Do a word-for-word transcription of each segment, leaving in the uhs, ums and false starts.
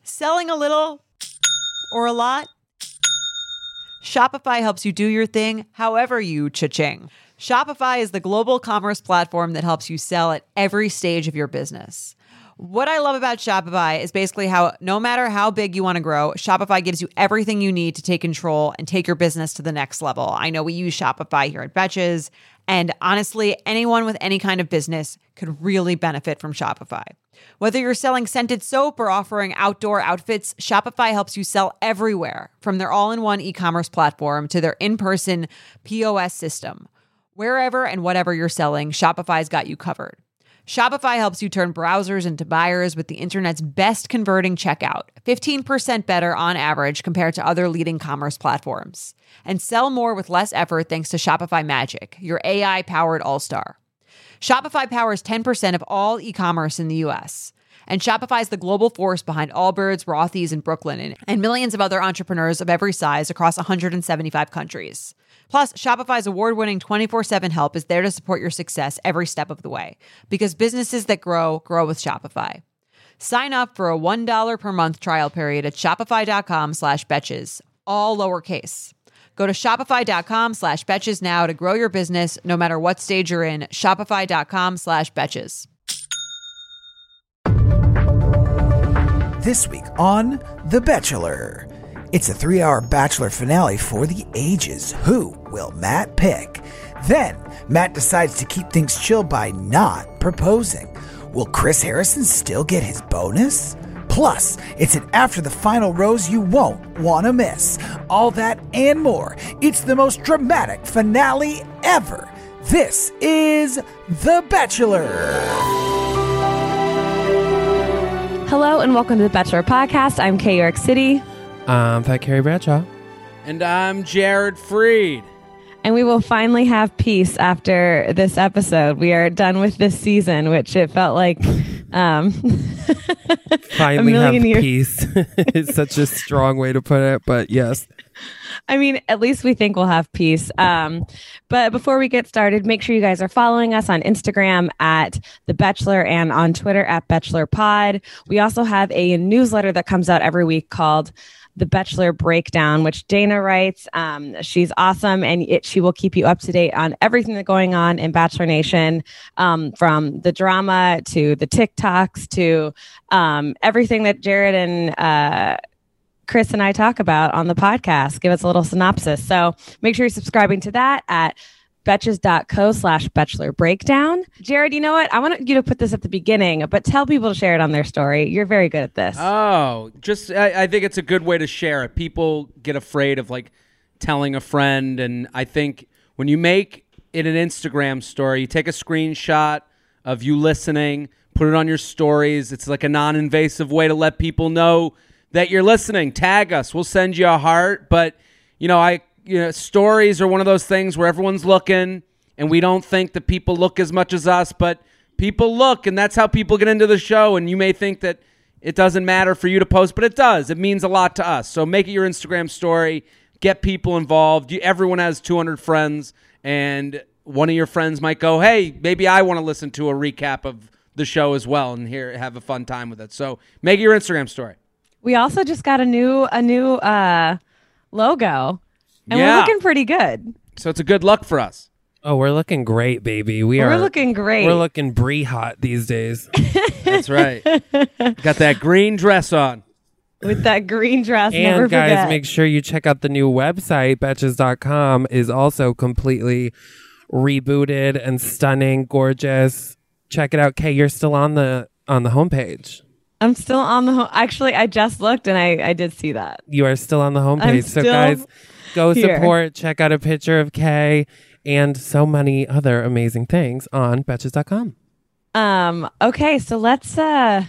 Selling a little or a lot? Shopify helps you do your thing however you cha-ching. Shopify is the global commerce platform that helps you sell at every stage of your business. What I love about Shopify is basically how no matter how big you want to grow, Shopify gives you everything you need to take control and take your business to the next level. I know we use Shopify here at Betches, and honestly, anyone with any kind of business could really benefit from Shopify. Whether you're selling scented soap or offering outdoor outfits, Shopify helps you sell everywhere, from their all-in-one e-commerce platform to their in-person P O S system. Wherever and whatever you're selling, Shopify's got you covered. Shopify helps you turn browsers into buyers with the internet's best converting checkout, fifteen percent better on average compared to other leading commerce platforms. And sell more with less effort thanks to Shopify Magic, your A I-powered all-star. Shopify powers ten percent of all e-commerce in the U S. And Shopify is the global force behind Allbirds, Rothy's, and Brooklinen, and millions of other entrepreneurs of every size across one hundred seventy-five countries. Plus, Shopify's award-winning twenty-four seven help is there to support your success every step of the way. Because businesses that grow, grow with Shopify. Sign up for a one dollar per month trial period at shopify.com slash betches, all lowercase. Go to shopify.com slash betches now to grow your business no matter what stage you're in. Shopify.com slash betches. This week on The Bachelor. It's a three-hour Bachelor finale for the ages. Who will Matt pick? Then, Matt decides to keep things chill by not proposing. Will Chris Harrison still get his bonus? Plus, it's an after the final rose you won't want to miss. All that and more. It's the most dramatic finale ever. This is The Bachelor. Hello and welcome to The Bachelor Podcast. I'm Kay York City. I'm Fat Carrie Bradshaw. And I'm Jared Freed. And we will finally have peace after this episode. We are done with this season, which it felt like um, finally a have years. peace. It's such a strong way to put it, but yes. I mean, at least we think we'll have peace. Um, but before we get started, make sure you guys are following us on Instagram at The Bachelor and on Twitter at Bachelor Pod. We also have a newsletter that comes out every week called The Bachelor Breakdown, which Dana writes. Um, she's awesome, and it, she will keep you up to date on everything that's going on in Bachelor Nation, um, from the drama to the TikToks to um, everything that Jared and uh, Chris and I talk about on the podcast. Give us a little synopsis. So make sure you're subscribing to that at betches.co slash bachelor breakdown. Jared, you know what? I want you to put this at the beginning, but tell people to share it on their story. You're very good at this. Oh, just I, I think it's a good way to share it. People get afraid of like telling a friend, and I think when you make it an Instagram story, you take a screenshot of you listening, put it on your stories. It's like a non-invasive way to let people know that you're listening. Tag us. We'll send you a heart. But, you know, I You know, stories are one of those things where everyone's looking, and we don't think that people look as much as us, but people look, and that's how people get into the show. And you may think that it doesn't matter for you to post, but it does. It means a lot to us. So make it your Instagram story. Get people involved. You, everyone has two hundred friends, and one of your friends might go, hey, maybe I want to listen to a recap of the show as well and here have a fun time with it. So make it your Instagram story. We also just got a new a new uh, logo. And yeah. We're looking pretty good. So it's a good look for us. Oh, we're looking great, baby. We we're are looking great. We're looking brie hot these days. That's right. Got that green dress on. With that green dress. And never guys, forget. make sure you check out the new website. Betches dot com is also completely rebooted and stunning, gorgeous. Check it out. Kay, you're still on the on the homepage. I'm still on the home. Actually, I just looked and I, I did see that. You are still on the homepage. I'm so still guys, go here. support, check out a picture of Kay and so many other amazing things on Betches dot com. Um, okay, so let's uh,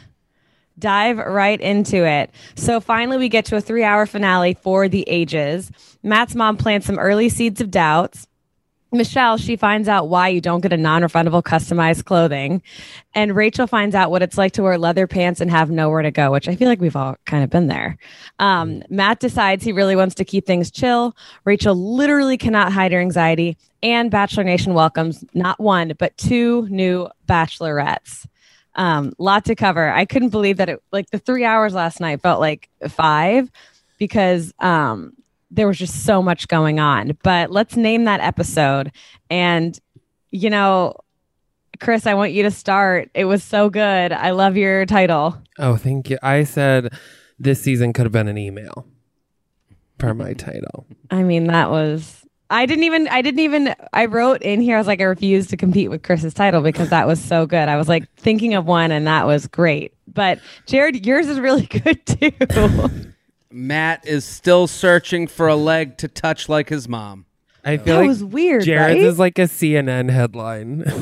dive right into it. So finally we get to a three-hour finale for the ages. Matt's mom plants some early seeds of doubts. Michelle, she finds out why you don't get a non-refundable customized clothing. And Rachel finds out what it's like to wear leather pants and have nowhere to go, which I feel like we've all kind of been there. Um, Matt decides he really wants to keep things chill. Rachel literally cannot hide her anxiety. And Bachelor Nation welcomes not one, but two new bachelorettes. Um, lot to cover. I couldn't believe that it like the three hours last night felt like five because um, there was just so much going on. But let's name that episode. And, you know, Chris, I want you to start. It was so good. I love your title. Oh, thank you. I said this season could have been an email per my title. I mean, that was... I didn't even, I didn't even, I wrote in here, I was like, I refuse to compete with Chris's title because that was so good. I was like thinking of one and that was great. But Jared, yours is really good too. Matt is still searching for a leg to touch like his mom. I feel That like was weird, Jared's right? is like a C N N headline. Like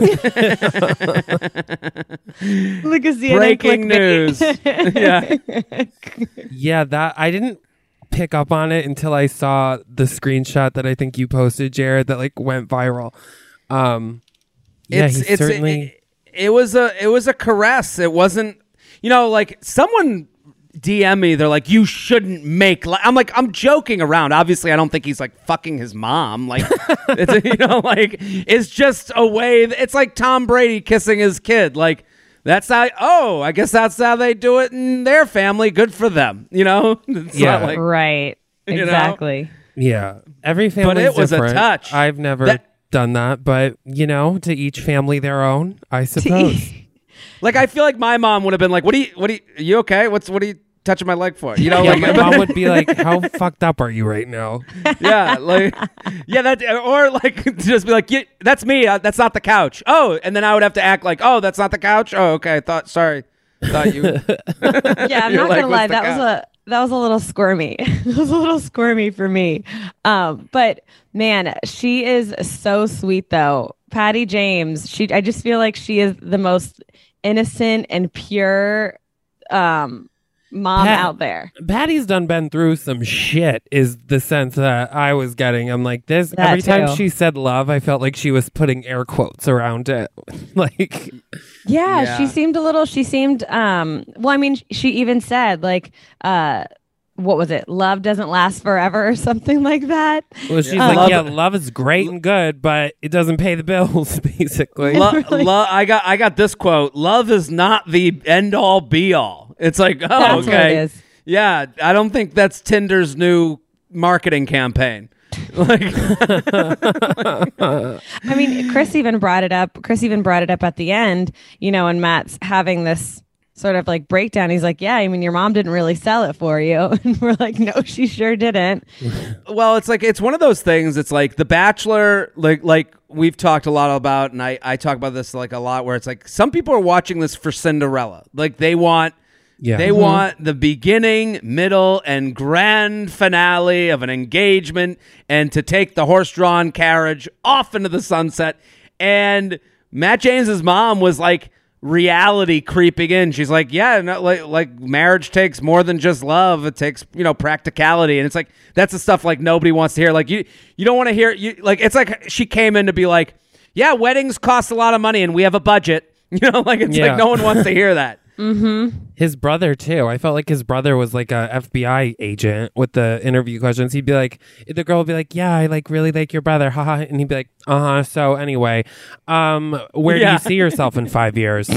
a C N N Breaking clickbait. news. Yeah. Yeah, that I didn't pick up on it until I saw the screenshot that I think you posted, Jared, that like went viral. Um, yeah, it's, he it's certainly. it, it was a it was a caress. It wasn't, you know, like someone D M me. They're like, you shouldn't make. Li-. I'm like, I'm joking around. Obviously, I don't think he's like fucking his mom. Like, it's, you know, like it's just a way. It's like Tom Brady kissing his kid. Like. That's how, oh, I guess that's how they do it in their family. Good for them. You know? It's Yeah. not like, Right. You know? Exactly. Yeah, every family. it was a touch. I've never That- done that, but you know, to each family their own, I suppose. like, I feel like my mom would have been like, what are you, what are you, are you okay? What's, what are you touching my leg for? You know, Yeah, like, my mom would be like, "How fucked up are you right now?" yeah, like, yeah, that, or like, just be like, yeah, that's me. Uh, that's not the couch. Oh, and then I would have to act like, oh, that's not the couch. Oh, okay. I thought, sorry. Thought you. Yeah, I'm You're not like, gonna lie. what's the That was a that was a little squirmy. It was a little squirmy for me. Um, but man, she is so sweet though. Patty James. She. I just feel like she is the most innocent and pure um, mom Pat- out there. Patty's done been through some shit is the sense that I was getting. I'm like, this That every time too. she said love, I felt like she was putting air quotes around it. Like, Yeah, Yeah. she seemed a little. She seemed. Um. Well, I mean, she even said like, uh, what was it? Love doesn't last forever, or something like that. well, she's Yeah. like, Love- yeah, love is great and good, but it doesn't pay the bills, basically. Lo- lo- I got I got this quote. Love is not the end all be all. It's like, oh, That's what okay. it is. Yeah, I don't think that's Tinder's new marketing campaign. Like, I mean, Chris even brought it up. Chris even brought it up at the end, you know, and Matt's having this sort of like breakdown. He's like, yeah, I mean, your mom didn't really sell it for you. And we're like, no, she sure didn't. well, it's like it's one of those things. It's like The Bachelor, like like we've talked a lot about, and I I talk about this like a lot. Where it's like some people are watching this for Cinderella, like they want. Yeah. They want the beginning, middle, and grand finale of an engagement and to take the horse-drawn carriage off into the sunset. And Matt James's mom was like reality creeping in. She's like, yeah, no, like, like marriage takes more than just love. It takes, you know, practicality. And it's like, that's the stuff like nobody wants to hear. Like you, you don't want to hear, you like, it's like she came in to be like, yeah, weddings cost a lot of money and we have a budget. You know, like it's Yeah. like no one wants to hear that. His brother too. I felt like his brother was like a F B I agent with the interview questions. He'd be like, the girl would be like, "Yeah, I like really like your brother," haha, and he'd be like, "Uh huh." So anyway, um, where do Yeah. you see yourself in five years?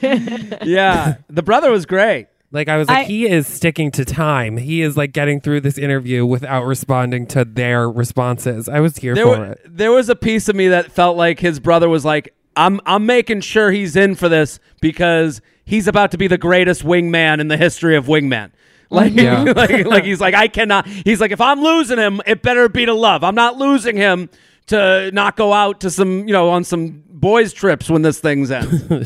Yeah, the brother was great. Like I was like, I- he is sticking to time. He is like getting through this interview without responding to their responses. I was here There, for wa- it. there was a piece of me that felt like his brother was like, I'm I'm making sure he's in for this because he's about to be the greatest wingman in the history of wingman. Like, Yeah. like, like he's like, I cannot. He's like, if I'm losing him, it better be to love. I'm not losing him to not go out to some, you know, on some boys' trips when this thing's ends.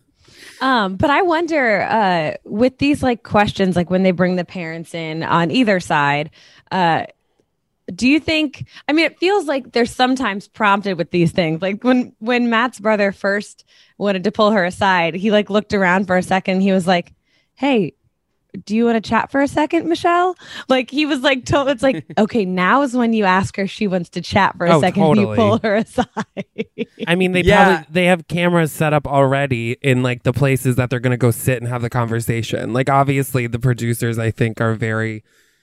Um, but I wonder, uh, with these like questions, like when they bring the parents in on either side, uh, do you think, I mean, it feels like they're sometimes prompted with these things. Like when, when Matt's brother first wanted to pull her aside, he like looked around for a second. He was like, hey, do you want to chat for a second, Michelle? Like he was like, told, it's like, okay, now is when you ask her, she wants to chat for a Oh, second. totally. You pull her aside. I mean, they Yeah. probably they have cameras set up already in like the places that they're going to go sit and have the conversation. Like obviously, the producers I think are very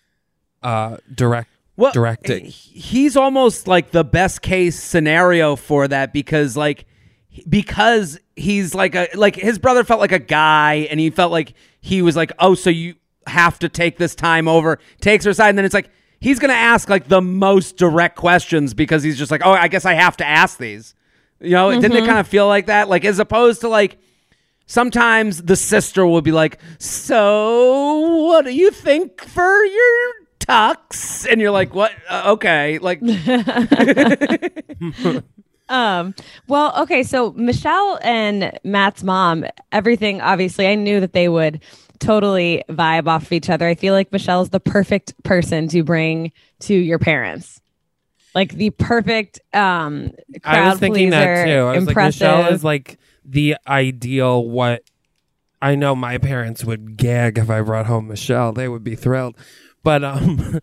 uh direct. Well, directing. he- he's almost like the best case scenario for that because like because he's like a like his brother felt like a guy, and he felt like he was like, oh, so you have to take this time over, takes her aside, and then it's like he's gonna ask like the most direct questions because he's just like, oh, I guess I have to ask these. You know, mm-hmm. Didn't it kind of feel like that? Like as opposed to like sometimes the sister will be like, so what do you think for your tux? And you're like, what? Uh, okay, like. Um, well, okay. So Michelle and Matt's mom, everything, obviously I knew that they would totally vibe off of each other. I feel like Michelle's the perfect person to bring to your parents. Like the perfect, um, crowd I was thinking pleaser, that too. I was impressive. like, Michelle is like the ideal, what I know my parents would gag if I brought home Michelle. They would be thrilled. But um,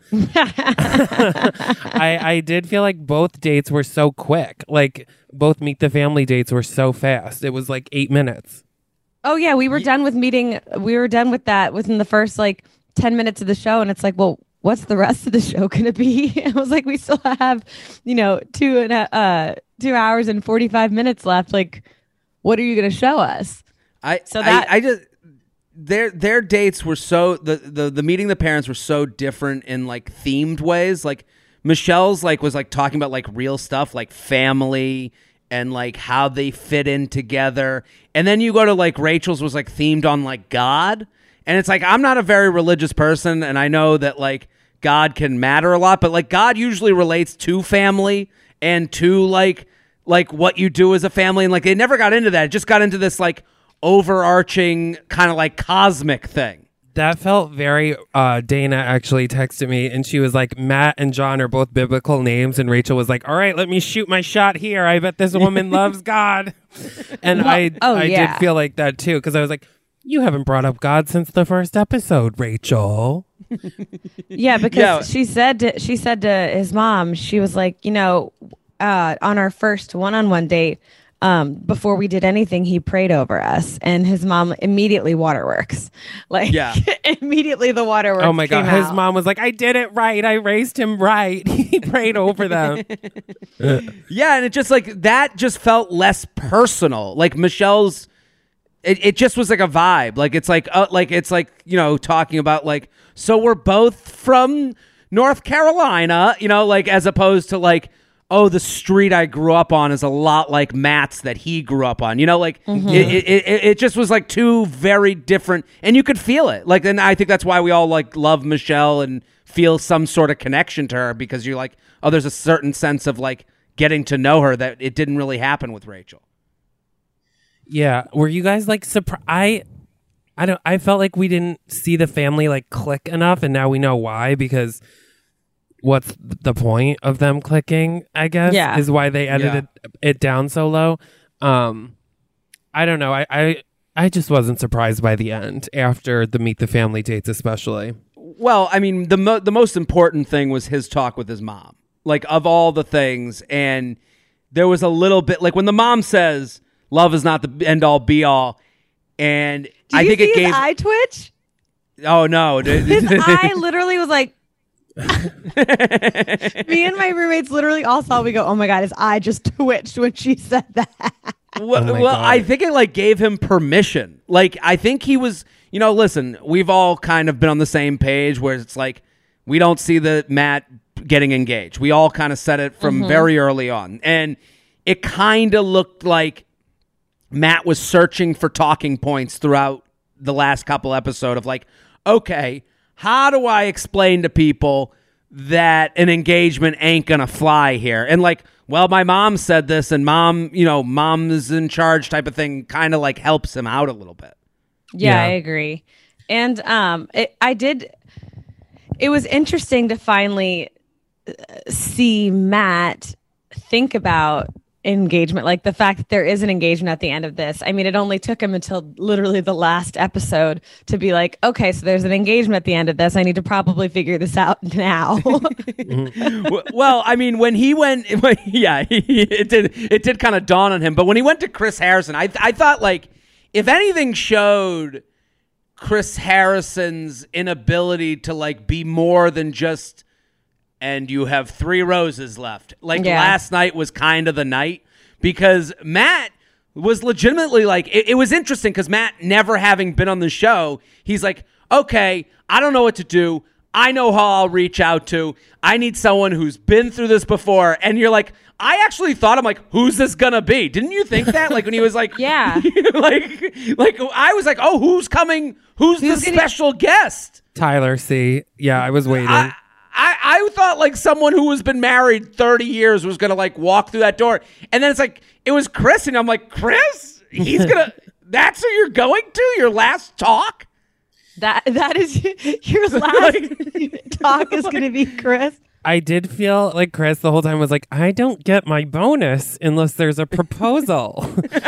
I I did feel like both dates were so quick. Like both Meet the Family dates were so fast. It was like eight minutes. Oh yeah, we were done with meeting. We were done with that within the first like ten minutes of the show, and it's like, well, what's the rest of the show gonna be? I was like, we still have, you know, two and a, uh two hours and forty five minutes left. Like, what are you gonna show us? I so that I, I just. Their their dates were so the, the the meeting the parents were so different in like themed ways. Like Michelle's like was like talking about like real stuff like family and like how they fit in together. And then you go to like Rachel's was like themed on like God. And it's like I'm not a very religious person, and I know that like God can matter a lot, but like God usually relates to family and to like like what you do as a family, and like they never got into that. It just got into this like overarching kind of like cosmic thing. That felt very uh Dana actually texted me and she was like, Matt and John are both biblical names, and Rachel was like, all right, let me shoot my shot here. I bet this woman loves God. And well, I oh, I yeah. did feel like that too, because I was like, you haven't brought up God since the first episode, Rachel. Yeah, because Yeah. she said to, she said to his mom, she was like, you know, uh on our first one-on-one date, Um, before we did anything, he prayed over us, and his mom immediately waterworks. Like, Yeah. immediately the waterworks. Oh my God. came His out. mom was like, I did it right. I raised him right. He prayed over them. Yeah, and it just like that just felt less personal. Like Michelle's, it, it just was like a vibe. Like it's like uh, like it's like you know talking about like so we're both from North Carolina, you know, like as opposed to like. Oh, the street I grew up on is a lot like Matt's that he grew up on. You know, like Mm-hmm. it, it, it, it just was like two very different, and you could feel it. Like, and I think that's why we all like love Michelle and feel some sort of connection to her, because you're like, oh, there's a certain sense of like getting to know her that it didn't really happen with Rachel. Yeah. Were you guys like surprised? I, I don't, I felt like we didn't see the family like click enough, and now we know why, because what's the point of them clicking, I guess, Yeah. is why they edited it down so low. Um, I don't know. I, I, I just wasn't surprised by the end after the Meet the Family dates, especially. Well, I mean, the mo- the most important thing was his talk with his mom. Like, of all the things, and there was a little bit like when the mom says love is not the end all be all, and Did I you think see it his gave. eye twitch? Oh no! His eye literally was like. Me and my roommates literally all saw. We go, oh my God, his eye just twitched when she said that. Well, Oh my well God. I think it like gave him permission. Like, I think he was, you know, listen, we've all kind of been on the same page where it's like, we don't see the Matt getting engaged. We all kind of said it from Mm-hmm. very early on. And it kind of looked like Matt was searching for talking points throughout the last couple episodes of like, okay, how do I explain to people that an engagement ain't gonna fly here? And like, well, my mom said this, and mom, you know, mom's in charge type of thing kind of like helps him out a little bit. Yeah, Yeah. I agree. And um, it, I did. It was interesting to finally uh, see Matt think about engagement, like the fact that there is an engagement at the end of this. I mean, it only took him until literally the last episode to be like, okay, so there's an engagement at the end of this. I need to probably figure this out now. W- well, I mean, when he went, when, yeah, he, it did. It did kind of dawn on him. But when he went to Chris Harrison, I, I thought like, if anything showed Chris Harrison's inability to like be more than just, and you have three roses left. Like Yeah. last night was kind of the night, because Matt was legitimately like, it, it was interesting because Matt, never having been on the show, he's like, okay, I don't know what to do. I know how I'll reach out to. I need someone who's been through this before. And you're like, I actually thought, I'm like, who's this gonna be? Didn't you think that? Like when he was like, yeah, like, like I was like, oh, who's coming? Who's, who's the gonna- special guest? Tyler C. Yeah, I was waiting. I, I, I thought like someone who has been married thirty years was gonna like walk through that door, and then it's like it was Chris, and I'm like, Chris, he's gonna. That's who you're going to? Your last talk? That that is your last talk is going to be Chris. I did feel like Chris the whole time was like, I don't get my bonus unless there's a proposal.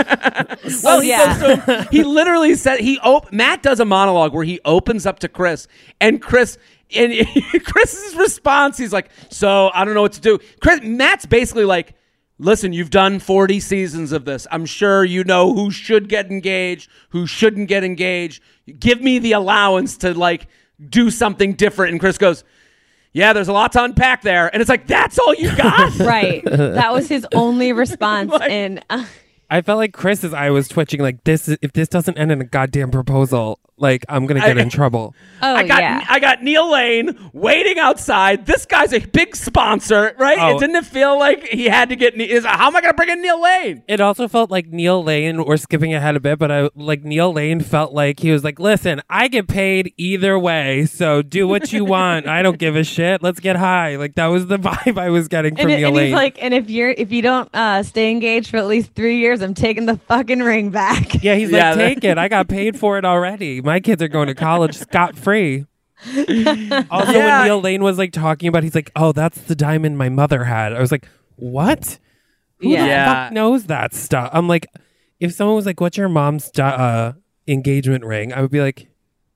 Well, oh, yeah. So, so he literally said he op- Matt does a monologue where he opens up to Chris, and Chris and Chris's response, he's like, "So I don't know what to do." Chris, Matt's basically like, listen, you've done forty seasons of this. I'm sure you know who should get engaged, who shouldn't get engaged. Give me the allowance to like do something different. And Chris goes, yeah, there's a lot to unpack there. And it's like, that's all you got? Right. That was his only response. Like, and uh, I felt like Chris's eye was twitching like this. If this doesn't end in a goddamn proposal, like I'm going to get I, in trouble. oh, I got yeah. I got Neil Lane waiting outside. This guy's a big sponsor, right? Oh. It didn't it feel like he had to get. Is how am I going to bring in Neil Lane? It also felt like Neil Lane, we're skipping ahead a bit, but I like Neil Lane felt like he was like, listen, I get paid either way, so do what you want. I don't give a shit. Let's get high. Like that was the vibe I was getting from and, Neil and Lane. he's like, and if you're if you don't uh, stay engaged for at least three years, I'm taking the fucking ring back. yeah, he's Yeah, like, that- take it. I got paid for it already. My kids are going to college scot free. Also, Yeah. when Neil Lane was like talking about, he's like, "Oh, that's the diamond my mother had." I was like, "What? Who Yeah. the Yeah. fuck knows that stuff?" I'm like, if someone was like, "What's your mom's di- uh, engagement ring?" I would be like,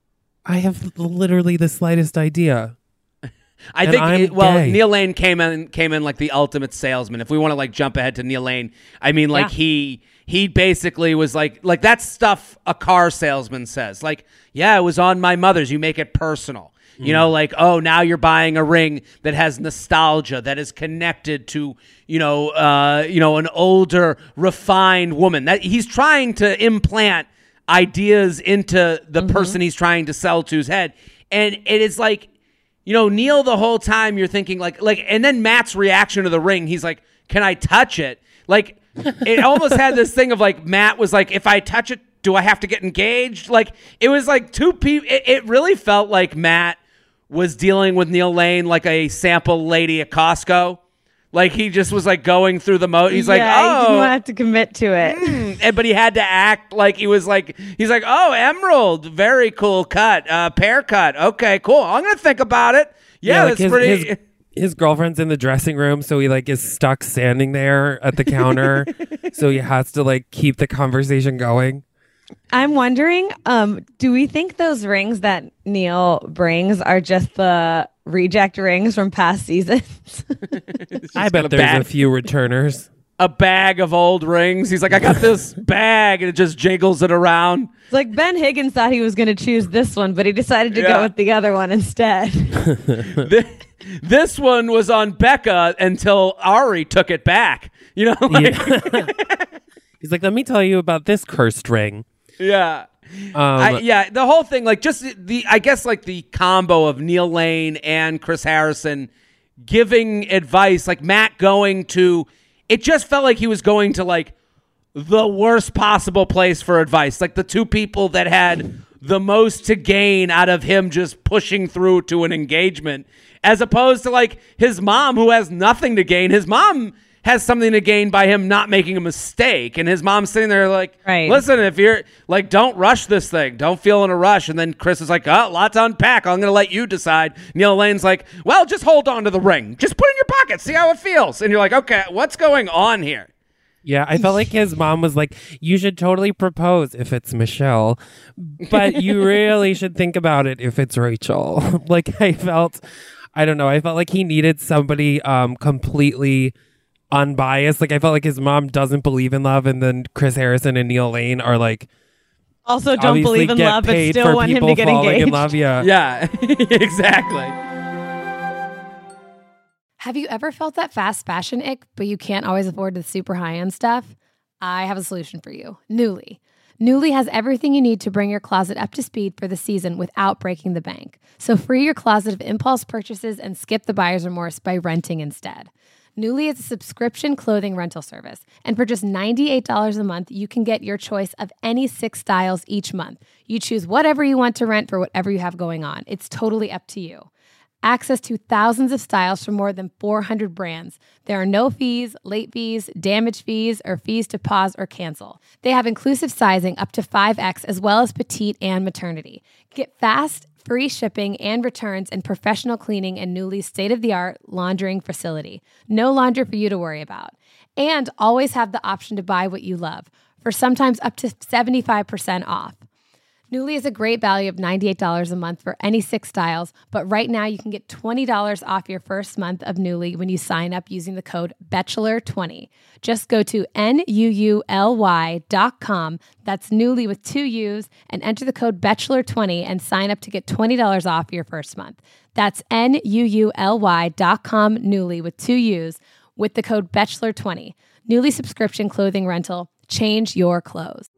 "I have literally the slightest idea." I And think I'm it- well, gay. Neil Lane came in came in like the ultimate salesman. If we want to like jump ahead to Neil Lane, I mean like Yeah. he he basically was like like that's stuff a car salesman says. Like, yeah, it was on my mother's. You make it personal. You know, like, oh, now you're buying a ring that has nostalgia, that is connected to, you know, uh, you know, an older, refined woman. That he's trying to implant ideas into the person he's trying to sell to's head. And it is like, you know, Neil, the whole time you're thinking like, like, and then Matt's reaction to the ring, he's like, can I touch it? Like, it almost had this thing of like, Matt was like, if I touch it, do I have to get engaged? Like, it was like two people. It, it really felt like Matt was dealing with Neil Lane like a sample lady at Costco. Like, he just was like going through the mo. He's like, yeah, oh, he didn't have to commit to it. Mm, and- but he had to act like he was like, he's like, oh, Emerald, very cool cut, uh, pear cut. Okay, cool. I'm gonna think about it. Yeah, like that's his, pretty. his, his girlfriend's in the dressing room, so he like is stuck standing there at the counter, so he has to like keep the conversation going. I'm wondering, um, do we think those rings that Neil brings are just the reject rings from past seasons? I bet a there's bag. a few returners. a bag of old rings. He's like, I got this bag, and it just jiggles it around. It's like Ben Higgins thought he was going to choose this one, but he decided to Yeah. go with the other one instead. Th- This one was on Becca until Ari took it back. You know, like, yeah. He's like, let me tell you about this cursed ring. yeah. Um, I, yeah, the whole thing, like, just the, I guess, like, the combo of Neil Lane and Chris Harrison giving advice, like, Matt going to, it just felt like he was going to, like, the worst possible place for advice. Like, the two people that had the most to gain out of him just pushing through to an engagement, as opposed to, like, his mom, who has nothing to gain. His mom has something to gain by him not making a mistake. And his mom's sitting there like, Right. listen, if you're like, don't rush this thing. Don't feel in a rush. And then Chris is like, oh, lot to unpack. I'm going to let you decide. Neil Lane's like, well, just hold on to the ring. Just put it in your pocket. See how it feels. And you're like, okay, what's going on here? Yeah, I felt like his mom was like, you should totally propose if it's Michelle, but you really should think about it if it's Rachel. Like, I felt, I don't know, I felt like he needed somebody um, completely unbiased. Like, I felt like his mom doesn't believe in love, and then Chris Harrison and Neil Lane are like, Also, don't obviously believe in get love, but paid still for want him people to get falling engaged. in love. Yeah. Yeah, exactly. Have you ever felt that fast fashion ick, but you can't always afford the super high-end stuff? I have a solution for you. Nuuly. Nuuly has everything you need to bring your closet up to speed for the season without breaking the bank. So free your closet of impulse purchases and skip the buyer's remorse by renting instead. Nuuly is a subscription clothing rental service, and for just ninety-eight dollars a month, you can get your choice of any six styles each month. You choose whatever you want to rent for whatever you have going on. It's totally up to you. Access to thousands of styles from more than four hundred brands. There are no fees, late fees, damage fees, or fees to pause or cancel. They have inclusive sizing up to five X as well as petite and maternity. Get fast, free shipping and returns and professional cleaning in Nuuly's state-of-the-art laundering facility. No laundry for you to worry about. And always have the option to buy what you love for sometimes up to seventy-five percent off. Nuuly is a great value of ninety-eight dollars a month for any six styles, but right now you can get twenty dollars off your first month of Nuuly when you sign up using the code Bachelor twenty. Just go to N U U L Y dot com, that's Nuuly with two U's, and enter the code Bachelor twenty and sign up to get twenty dollars off your first month. That's N U U L Y dot com, Nuuly with two U's, with the code Bachelor twenty. Nuuly subscription clothing rental. Change your clothes.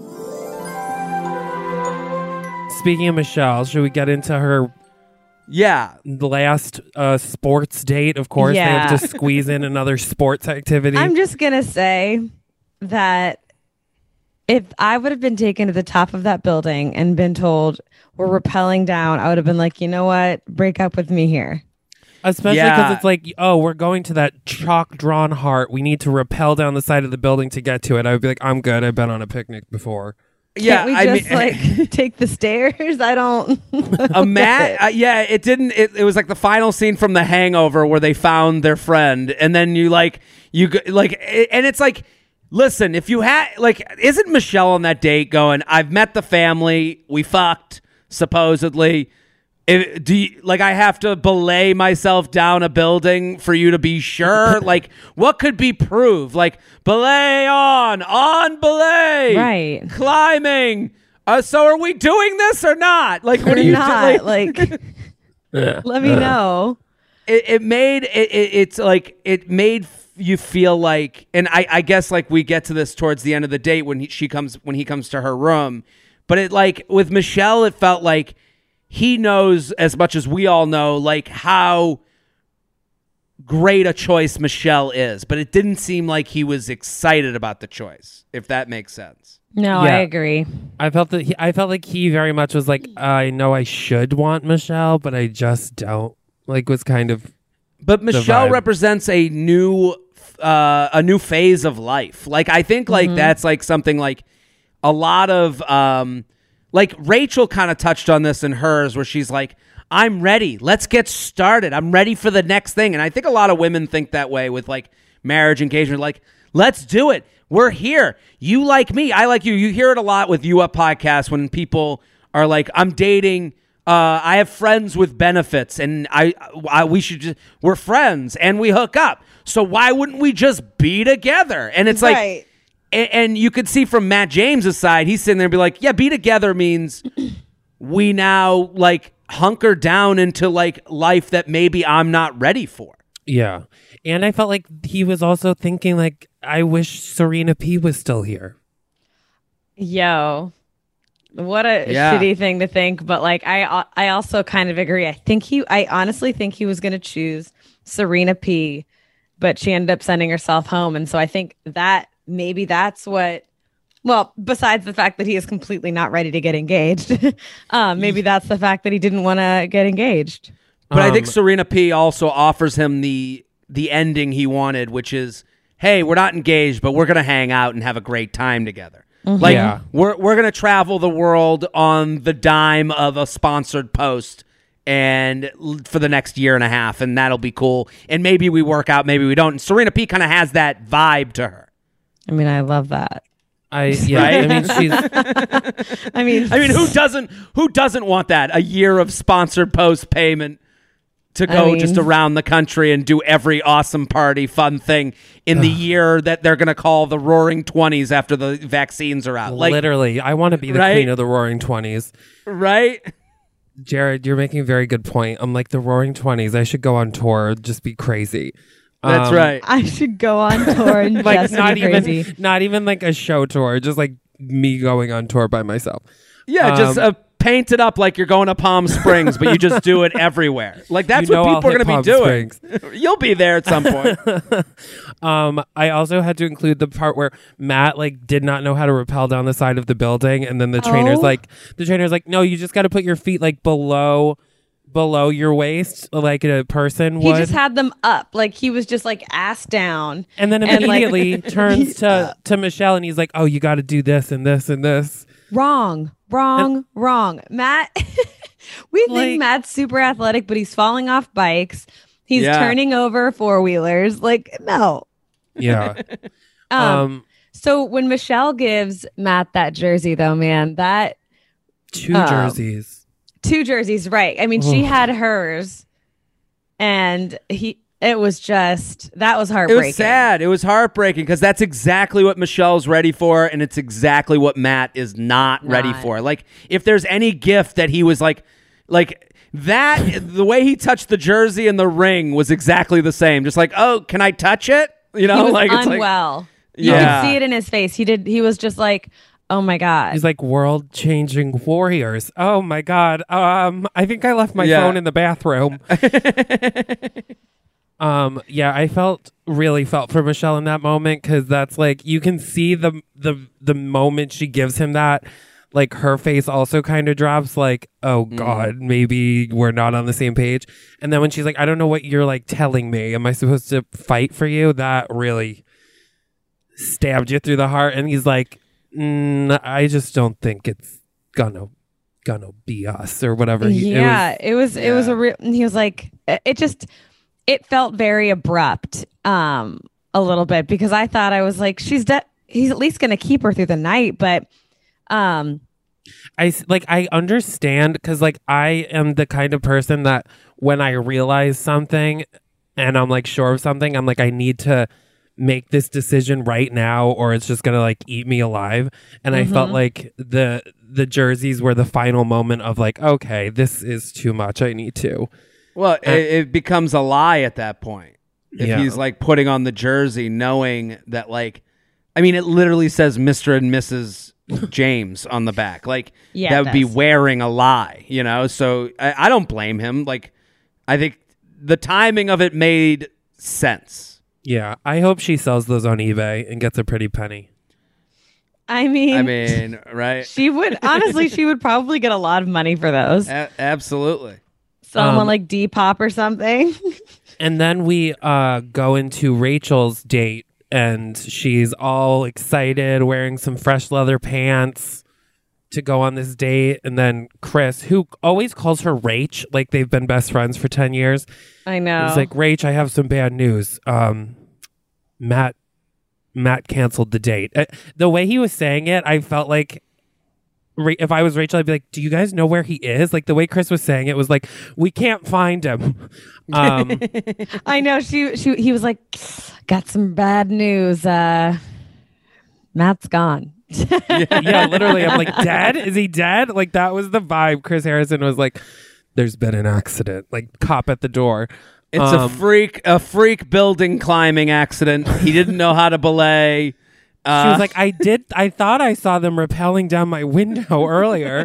Speaking of Michelle, should we get into her Yeah. last uh, sports date? Of course, Yeah. they have to squeeze in another sports activity. I'm just going to say that if I would have been taken to the top of that building and been told we're rappelling down, I would have been like, you know what? Break up with me here. Especially because Yeah. it's like, oh, we're going to that chalk-drawn heart. We need to rappel down the side of the building to get to it. I would be like, I'm good. I've been on a picnic before. Yeah, Can't we I just mean, like take the stairs? I don't. a mat. Uh, yeah, it didn't. It, it was like the final scene from The Hangover where they found their friend, and then you like you go- like, it- and it's like, listen, if you had like, isn't Michelle on that date going? I've met the family. We fucked supposedly. If, do you, like I have to belay myself down a building for you to be sure? Like, what could be proved? Like, belay on, on belay, Right. climbing. Uh, so are we doing this or not? Like, what Or are you not, doing? like, let me know. It, it made it, it. It's like it made you feel like, and I, I guess like we get to this towards the end of the date when he, she comes when he comes to her room, but it like with Michelle, it felt like he knows as much as we all know, like how great a choice Michelle is, but it didn't seem like he was excited about the choice, if that makes sense. No, Yeah. I agree. I felt that he, I felt like he very much was like, I know I should want Michelle, but I just don't. Like, was kind of. But Michelle vibe. represents a new uh, a new phase of life. Like I think like Mm-hmm. that's like something like a lot of um, like Rachel kind of touched on this in hers where she's like, I'm ready. Let's get started. I'm ready for the next thing. And I think a lot of women think that way with like marriage engagement. Like, let's do it. We're here. You like me. I like you. You hear it a lot with You Up podcast when people are like, I'm dating. Uh, I have friends with benefits, and I, I we should just we're friends and we hook up. So why wouldn't we just be together? And it's like, Right. and, and you could see from Matt James's side, he's sitting there and be like, yeah, be together means we now like hunker down into like life that maybe I'm not ready for. Yeah. And I felt like he was also thinking, like, I wish Serena P was still here. Yo, what a Yeah. shitty thing to think. But like, I I also kind of agree. I think he, I honestly think he was going to choose Serena P, but she ended up sending herself home. And so I think that maybe that's what, well, besides the fact that he is completely not ready to get engaged, um, maybe that's the fact that he didn't want to get engaged. But I think Um, Serena P also offers him the the ending he wanted, which is, hey, we're not engaged, but we're gonna hang out and have a great time together. Like Yeah. we're we're gonna travel the world on the dime of a sponsored post and l- for the next year and a half, and that'll be cool. And maybe we work out, maybe we don't. And Serena P kind of has that vibe to her. I mean, I love that. I yeah, I mean she's I mean, I mean, who doesn't who doesn't want that? A year of sponsored post payment to I go mean- just around the country and do every awesome party, fun thing in the year that they're going to call the Roaring Twenties after the vaccines are out. Like, literally, I want to be the Right? queen of the Roaring Twenties. right? Jared, you're making a very good point. I'm like the Roaring Twenties. I should go on tour, just be crazy. That's Um, right. I should go on tour and Like just not be crazy. even not even like a show tour, just like me going on tour by myself. Yeah, just Um, uh, paint it up like you're going to Palm Springs, but you just do it everywhere. Like that's You know what I'll people are hit going to be Palm doing. Springs. You'll be there at some point. Um, I also had to include the part where Matt like did not know how to rappel down the side of the building, and then the trainer's Oh. like, the trainer's like, no, you just got to put your feet like below, below your waist, like a person He would. just had them up, like he was just like ass down. and then and, like- immediately turns to to Michelle, and he's like, oh, you got to do this and this and this. Wrong, wrong, wrong. Matt, we Like- think Matt's super athletic, but he's falling off bikes. He's Yeah. turning over four wheelers. Like no. Yeah. Um, um, So when Michelle gives Matt that jersey, though, man, that two um, jerseys. two jerseys, right? I mean, she had hers, and he. It was just that was It heartbreaking. was sad. It was heartbreaking because that's exactly what Michelle's ready for, and it's exactly what Matt is not, ready Not. for. Like, if there's any gift that he was like, like that, the way he touched the jersey and the ring was exactly the same. Just like, oh, can I touch it? You know, He was like it's like, unwell. You Yeah. could see it in his face. He did. He was just like, "Oh my god." He's like world changing warriors. Oh my god. Um, I think I left my Yeah. phone in the bathroom. um, yeah, I felt really felt for Michelle in that moment because that's like you can see the the the moment she gives him that, like her face also kind of drops. Like, oh god, maybe we're not on the same page. And then when she's like, I don't know what you're like telling me. Am I supposed to fight for you? That really stabbed you through the heart. And he's like, mm, I just don't think it's gonna gonna be us or whatever. He- yeah, it was, it was. It was, a real. He was like, it it just. It felt very abrupt, um, a little bit because I thought I was like, she's de- he's at least gonna keep her through the night, but, um, I s- like I understand because like I am the kind of person that when I realize something and I'm like sure of something, I'm like I need to make this decision right now or it's just gonna like eat me alive. And I felt like the the jerseys were the final moment of like, okay, this is too much. I need to. well, it, it becomes a lie at that point. If Yeah. he's like putting on the jersey, knowing that, like, I mean, it literally says Mister and Missus James on the back. Like, Yeah, that it would be does. wearing a lie, you know? So I, I don't blame him. Like, I think the timing of it made sense. Yeah, I hope she sells those on eBay and gets a pretty penny. I mean, I mean, right? she would honestly, she would probably get a lot of money for those. A- absolutely. Someone Um, like Depop or something. And then we uh, go into Rachel's date, and she's all excited, wearing some fresh leather pants to go on this date. And then Chris, who always calls her Rach, like they've been best friends for ten years, I know. he's like, Rach, I have some bad news. Um, Matt, Matt canceled the date. Uh, the way he was saying it, I felt like Ra- if I was Rachel, I'd be like, do you guys know where he is? Like the way Chris was saying it was like, we can't find him. Um, I know. She she he was like, got some bad news. Uh, Matt's gone. yeah, literally. I'm like, dead? Is he dead? Like that was the vibe. Chris Harrison was like, there's been an accident. Like cop at the door. It's Um, a freak, a freak building climbing accident. He didn't know how to belay. Uh, She was like, I did. I thought I saw them rappelling down my window earlier.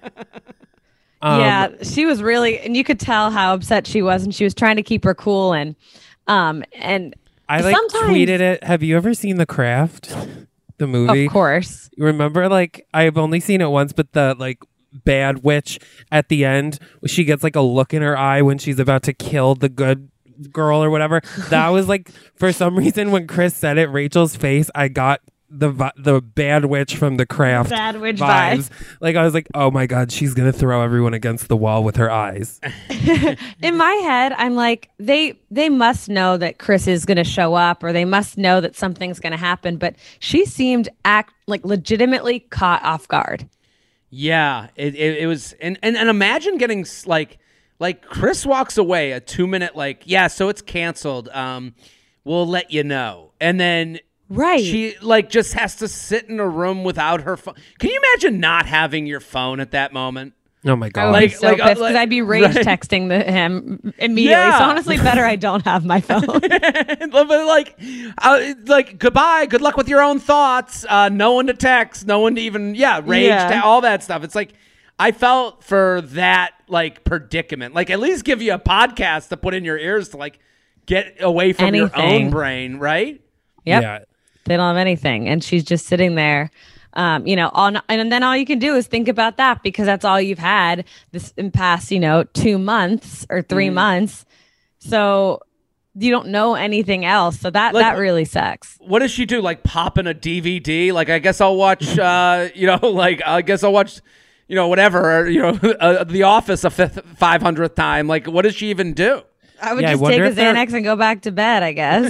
Um, yeah, she was really, and you could tell how upset she was, and she was trying to keep her cool. And um, and I like sometimes- tweeted it. Have you ever seen The Craft, the movie? of course, You remember, like, I've only seen it once, but the like bad witch at the end, she gets like a look in her eye when she's about to kill the good girl or whatever. That was like, for some reason, when Chris said it, Rachel's face, I got the vi- the bad witch from The Craft Bad witch vibes. Like I was like, oh my god, she's gonna throw everyone against the wall with her eyes. in my head, I'm like, they they must know that Chris is going to show up, or they must know that something's going to happen. But she seemed act like legitimately caught off guard. yeah, it, it, it was, and, and and imagine getting s- like, like Chris walks away a two minute like, yeah, so it's canceled. Um, we'll let you know, and then. Right. She like just has to sit in a room without her phone. Can you imagine not having your phone at that moment? Oh my I god! would Like- be so like, uh, pissed because like- I'd be rage right. texting the, him immediately. Yeah. So honestly, better I don't have my phone. But like, uh, like goodbye, good luck with your own thoughts. Uh, no one to text, no one to even yeah rage, Yeah. te- all that stuff. It's like I felt for that like predicament. Like at least give you a podcast to put in your ears to like get away from your Anything. own brain, right? Yep. Yeah. They don't have anything. And she's just sitting there. Um, you know, on, and then all you can do is think about that because that's all you've had this in past, you know, two months or three Mm. months. So you don't know anything else. So that, Like- that really sucks. What does she do? Like pop in a D V D? Like I guess I'll watch. Uh, you know, like I guess I'll watch. You know, whatever. Or, you know, uh, The Office a fifth, five hundredth time. Like, what does she even do? I would Yeah, I just take wonder a if they're- Xanax and go back to bed, I guess.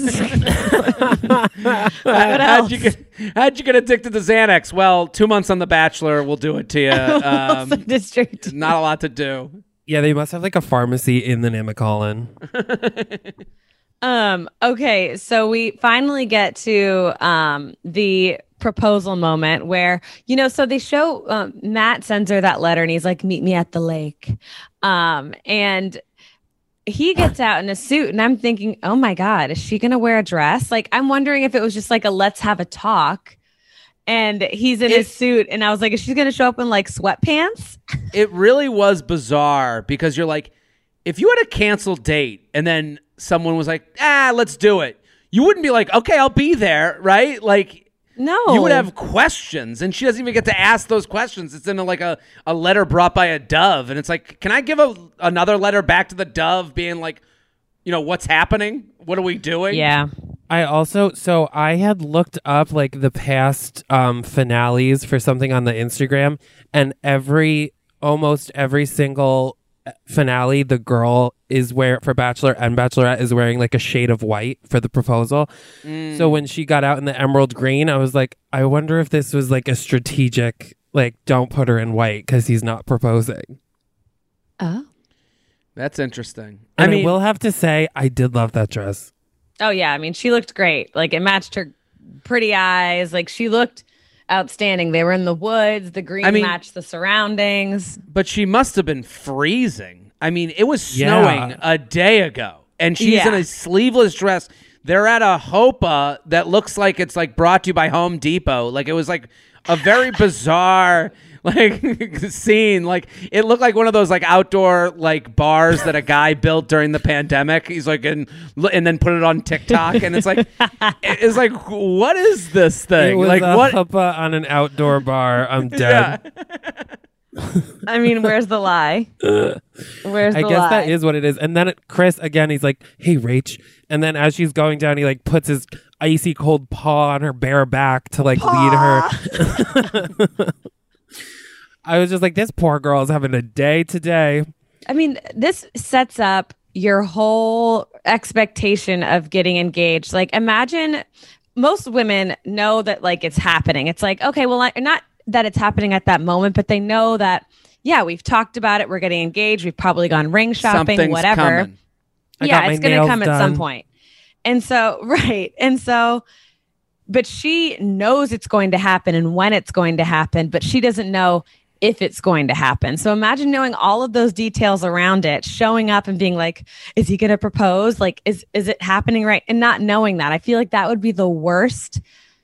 How'd else? you get How'd you get addicted to Xanax? Well, two months on The Bachelor will do it to you. Um, District. not a lot to do. Yeah, they must have like a pharmacy in the Namacolin. Um, okay, so we finally get to um the proposal moment where, you know, so they show um, Matt sends her that letter and he's like, meet me at the lake. Um, and he gets out in a suit and I'm thinking, oh my God, is she gonna wear a dress? Like, I'm wondering if it was just like a let's have a talk. And he's in his It- suit, and I was like, is she gonna show up in like sweatpants? It really was bizarre because you're like, if you had a canceled date and then someone was like, ah, let's do it, you wouldn't be like, okay, I'll be there, right? Like, No. you would have questions, and she doesn't even get to ask those questions. It's in a, like a, a letter brought by a dove, and it's like, can I give a, another letter back to the dove being like, you know, what's happening? What are we doing? Yeah. I also so I had looked up like the past um, finales for something on the Instagram, and every almost every single finale, the girl is wear for Bachelor and Bachelorette is wearing like a shade of white for the proposal. Mm. So when she got out in the emerald green, I was like, I wonder if this was like a strategic, like don't put her in white because he's not proposing. Oh. That's interesting. And I, I mean, will have to say, I did love that dress. Oh yeah, I mean, she looked great. Like it matched her pretty eyes. Like she looked outstanding. They were in the woods. The green I mean- matched the surroundings. but she must have been freezing. I mean, it was Yeah. snowing a day ago, and she's Yeah. in a sleeveless dress. They're at a Hopa that looks like it's like brought to you by Home Depot. Like it was like a very bizarre like scene. Like it looked like one of those like outdoor like bars that a guy built during the pandemic. He's like and and then put it on TikTok, and it's like it's like what is this thing? It was like a what? chuppah on an outdoor bar. I'm Yeah. dead. I mean, where's the lie? Where's the I guess lie? that is what it is. And then it, Chris again, he's like, "Hey, Rach," and then as she's going down, he like puts his icy cold paw on her bare back to like lead her. I was just like, "This poor girl is having a day today." I mean, this sets up your whole expectation of getting engaged. Like, imagine most women know that like it's happening. It's like, okay, well, I, not that it's happening at that moment, but they know that, yeah, we've talked about it. We're getting engaged. We've probably gone ring shopping, Something's whatever. coming. I yeah, got my it's going to nails come at some done. point. And so, right. And so, but she knows it's going to happen and when it's going to happen, but she doesn't know if it's going to happen. So imagine knowing all of those details around it, showing up and being like, is he going to propose? Like, is, is it happening right? And not knowing that. I feel like that would be the worst.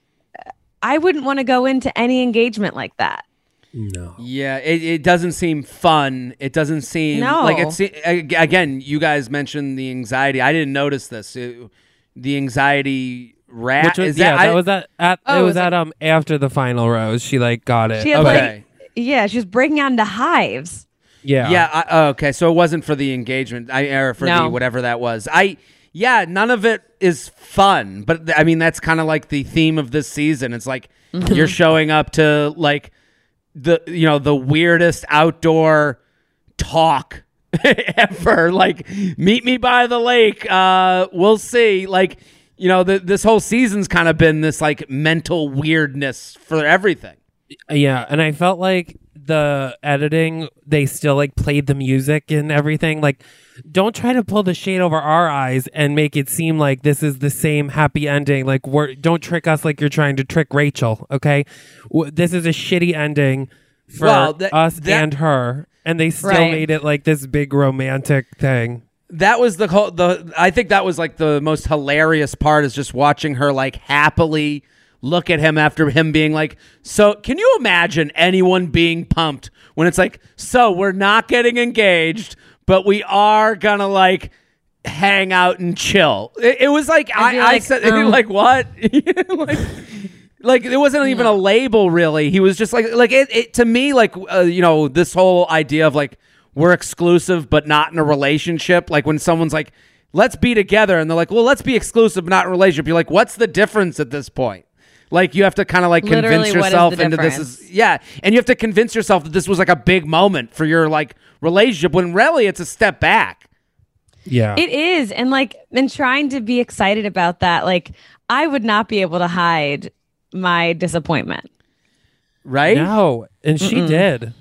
I wouldn't want to go into any engagement like that. No. Yeah, it, it doesn't seem fun. It doesn't seem No. like it's again. You guys mentioned the anxiety. I didn't notice this. It- the anxiety rat. Which was is yeah, that, that I- was at, at Oh, it it was was at um after the final rose. She like got it. She had Okay. like, yeah, she was breaking out into hives. yeah. Yeah. I, oh, okay. So it wasn't for the engagement. I or for No. the whatever that was. I. Yeah. None of it is fun. But th- I mean, that's kind of like the theme of this season. It's like Mm-hmm. you're showing up to like the you know the weirdest outdoor talk ever. Like, meet me by the lake. Uh, we'll see. Like, you know, the, this whole season's kind of been this like mental weirdness for everything. Yeah, and I felt like the editing, they still like played the music and everything. Like, don't try to pull the shade over our eyes and make it seem like this is the same happy ending. Like, we're don't trick us like you're trying to trick Rachel. Okay, w- this is a shitty ending for Well, that- us that- and her. And they still Right. made it like this big romantic thing. That was the whole the I think that was like the most hilarious part is just watching her like happily look at him after him being like, so can you imagine anyone being pumped when it's like, so we're not getting engaged, but we are gonna like hang out and chill. It, it was like I, feel I like, said um, like what? like, like it wasn't even a label really. He was just like like it, it to me like uh, you know, this whole idea of like we're exclusive but not in a relationship. Like when someone's like, let's be together, and they're like, well, let's be exclusive but not in a relationship. You're like, what's the difference at this point? Like you have to kind of like Literally, convince what is yourself the into this difference? is yeah, and you have to convince yourself that this was like a big moment for your like relationship when really it's a step back. Yeah. It is. And like, and trying to be excited about that, like, I would not be able to hide my disappointment. Right? No. And she did.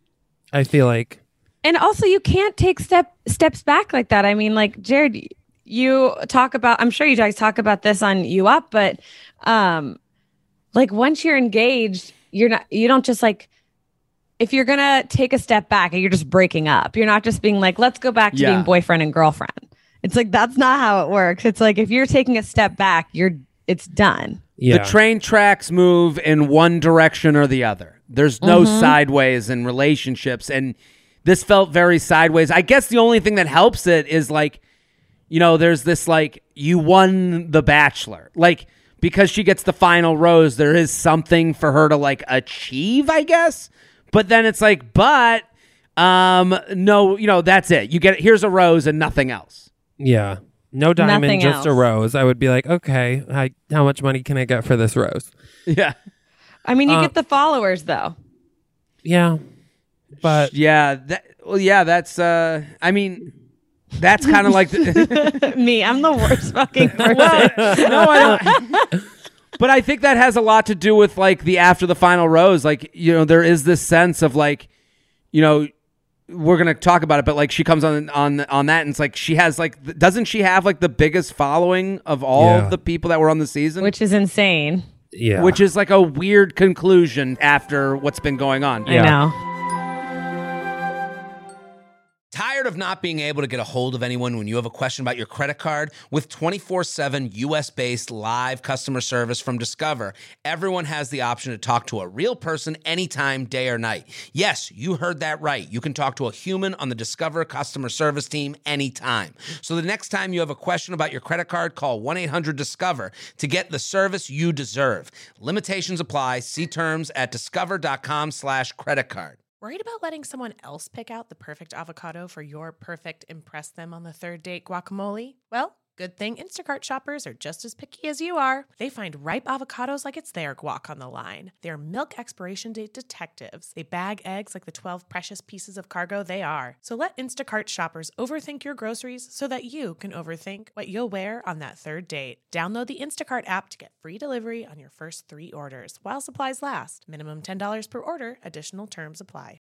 I feel like. And also, you can't take step steps back like that. I mean, like, Jared, you talk about, I'm sure you guys talk about this on You Up, but um, like once you're engaged, you're not, you don't just like, if you're going to take a step back and you're just breaking up, you're not just being like, let's go back to Yeah. being boyfriend and girlfriend. It's like, that's not how it works. It's like, if you're taking a step back, you're, it's done. Yeah. The train tracks move in one direction or the other. There's no sideways in relationships. And this felt very sideways. I guess the only thing that helps it is like, you know, there's this like, you won The Bachelor. Like, because she gets the final rose, there is something for her to like achieve, I guess. But then it's like, but um, no, you know, that's it. You get here's a rose and nothing else. Yeah. No diamond, Nothing just a else. rose. I would be like, okay, I, how much money can I get for this rose? Yeah. I mean, you Uh, get the followers though. Yeah. But Yeah. That, well, yeah, that's, uh, I mean, that's kind of like, the, Me, I'm the worst fucking person. no, I don't. But I think that has a lot to do with like the after the final rose. Like, you know, there is this sense of like, you know, we're gonna talk about it, but like she comes on on on that, and it's like she has like, th- doesn't she have like the biggest following of all Yeah. of the people that were on the season? Which is insane. yeah. Which is like a weird conclusion after what's been going on. Yeah. I know. Tired of not being able to get a hold of anyone when you have a question about your credit card? With twenty-four seven U S-based live customer service from Discover, everyone has the option to talk to a real person anytime, day or night. Yes, you heard that right. You can talk to a human on the Discover customer service team anytime. So the next time you have a question about your credit card, call one eight hundred discover to get the service you deserve. Limitations apply. See terms at discover.com slash credit card. Worried about letting someone else pick out the perfect avocado for your perfect impress them on the third date guacamole? Well, good thing Instacart shoppers are just as picky as you are. They find ripe avocados like it's their guac on the line. They're milk expiration date detectives. They bag eggs like the twelve precious pieces of cargo they are. So let Instacart shoppers overthink your groceries so that you can overthink what you'll wear on that third date. Download the Instacart app to get free delivery on your first three orders while supplies last. Minimum ten dollars per order. Additional terms apply.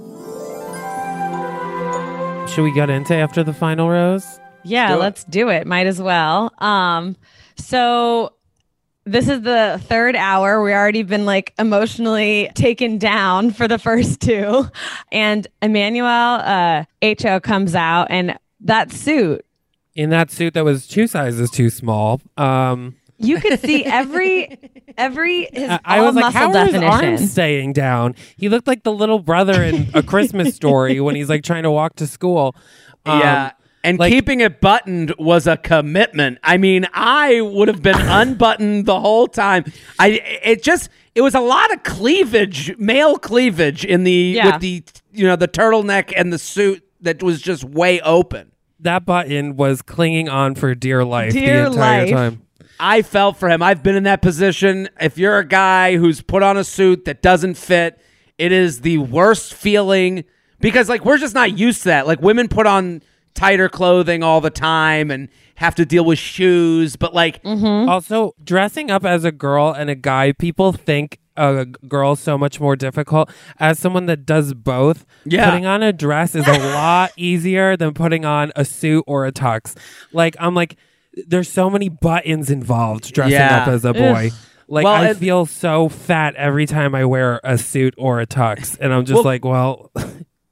Should we get into after the final rose? Yeah, do it. let's do it. Might as well. Um, so this is the third hour. We already been like emotionally taken down for the first two, and Emmanuel uh, H O comes out, and that suit. In that suit that was two sizes too small. Um, You could see every every his I, I all was like, muscle how are his definition. arms staying down? He looked like the little brother in A Christmas Story when he's like trying to walk to school. Um, Yeah. And like- keeping it buttoned was a commitment. I mean, I would have been unbuttoned the whole time. I it just it was a lot of cleavage, male cleavage in the Yeah. with the you know the turtleneck and the suit that was just way open. That button was clinging on for dear life Dear the entire life. time. I felt for him. I've been in that position. If you're a guy who's put on a suit that doesn't fit, it is the worst feeling because like we're just not used to that. Like women put on tighter clothing all the time and have to deal with shoes, but like Also, dressing up as a girl and a guy, people think a girl's so much more difficult. As someone that does both, Yeah. putting on a dress is a lot easier than putting on a suit or a tux. Like, I'm like, there's so many buttons involved dressing Yeah. up as a boy. Like, Well, I it- feel so fat every time I wear a suit or a tux. And I'm just Well- like, well,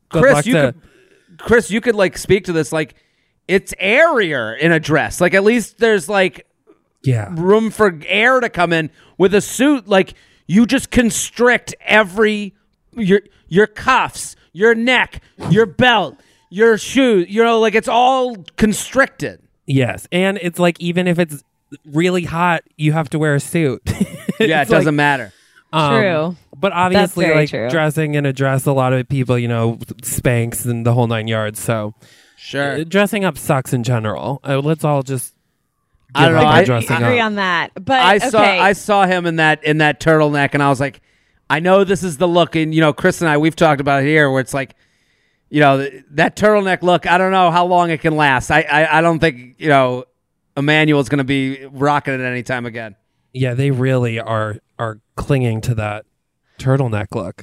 good Chris, luck you to. could, Chris, you could like speak to this. Like, it's airier in a dress. Like, at least there's like Yeah. room for air to come in. With a suit, like, you just constrict every your your cuffs, your neck, your belt, your shoe. You know, like it's all constricted. Yes, and it's like even if it's really hot, you have to wear a suit. Yeah, it It's doesn't like, matter. um, True. But obviously, very like true. dressing in a dress, a lot of people, you know, Spanx and the whole nine yards. So Sure. uh, dressing up sucks in general. Uh, let's all just. I don't give know, up on I- dressing I agree up. on that. But I okay. saw I saw him in that in that turtleneck, and I was like, I know this is the look. And you know, Chris and I, we've talked about it here, where it's like, you know, th- that turtleneck look. I don't know how long it can last. I I, I don't think you know, Emmanuel's going to be rocking it anytime again. Yeah, they really are are clinging to that turtleneck look.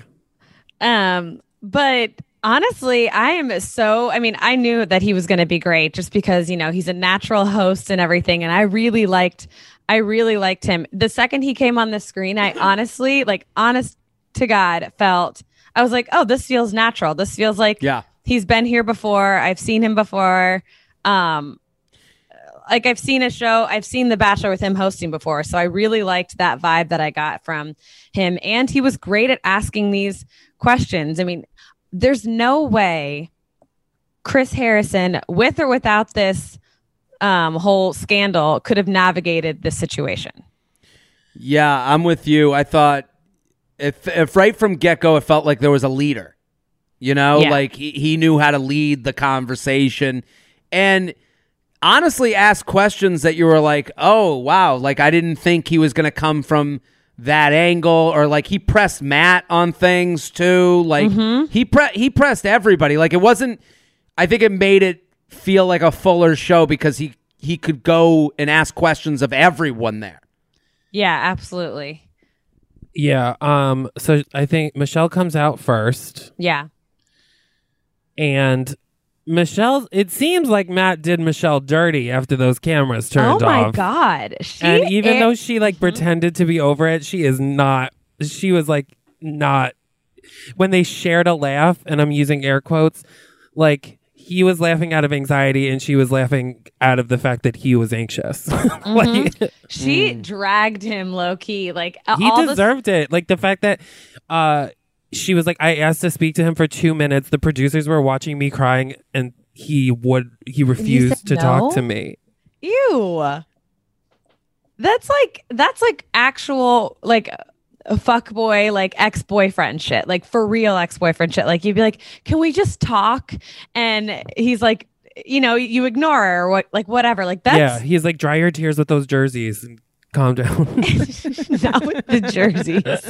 Um, but honestly, I am so, I mean, I knew that he was going to be great just because, you know, he's a natural host and everything. And I really liked, I really liked him. The second he came on the screen, I honestly, like, honest to God, felt, I was like, oh, this feels natural. This feels like Yeah. he's been here before. I've seen him before. Um, like I've seen a show, I've seen The Bachelor with him hosting before. So I really liked that vibe that I got from him. And he was great at asking these questions. I mean, there's no way Chris Harrison, with or without this um, whole scandal, could have navigated this situation. Yeah, I'm with you. I thought if if right from get go, it felt like there was a leader. You know, Yeah. like he, he knew how to lead the conversation, and honestly, ask questions that you were like, oh wow, like I didn't think he was going to come from that angle, or like he pressed Matt on things too. Like he pre- he pressed everybody. Like it wasn't. I think it made it feel like a fuller show because he he could go and ask questions of everyone there. Yeah, absolutely. Yeah. Um. So I think Michelle comes out first, Yeah. and Michelle. It seems like Matt did Michelle dirty after those cameras turned Oh my off. God. She And even is- though she like pretended to be over it, she is not. She was like not. When they shared a laugh, and I'm using air quotes, like he was laughing out of anxiety, and she was laughing out of the fact that he was anxious. Like she dragged him low key. Like he all the- deserved it. Like the fact that uh, she was like, I asked to speak to him for two minutes. The producers were watching me crying, and he would he refused to said talk no? to me. Ew. That's like that's like actual like a fuck boy like ex-boyfriend shit. Like for real ex-boyfriend shit. Like you'd be like, "Can we just talk?" And he's like, you know, you ignore her or what like whatever. Like Yeah, that's he's like, dry your tears with those jerseys and calm down. not with the jerseys.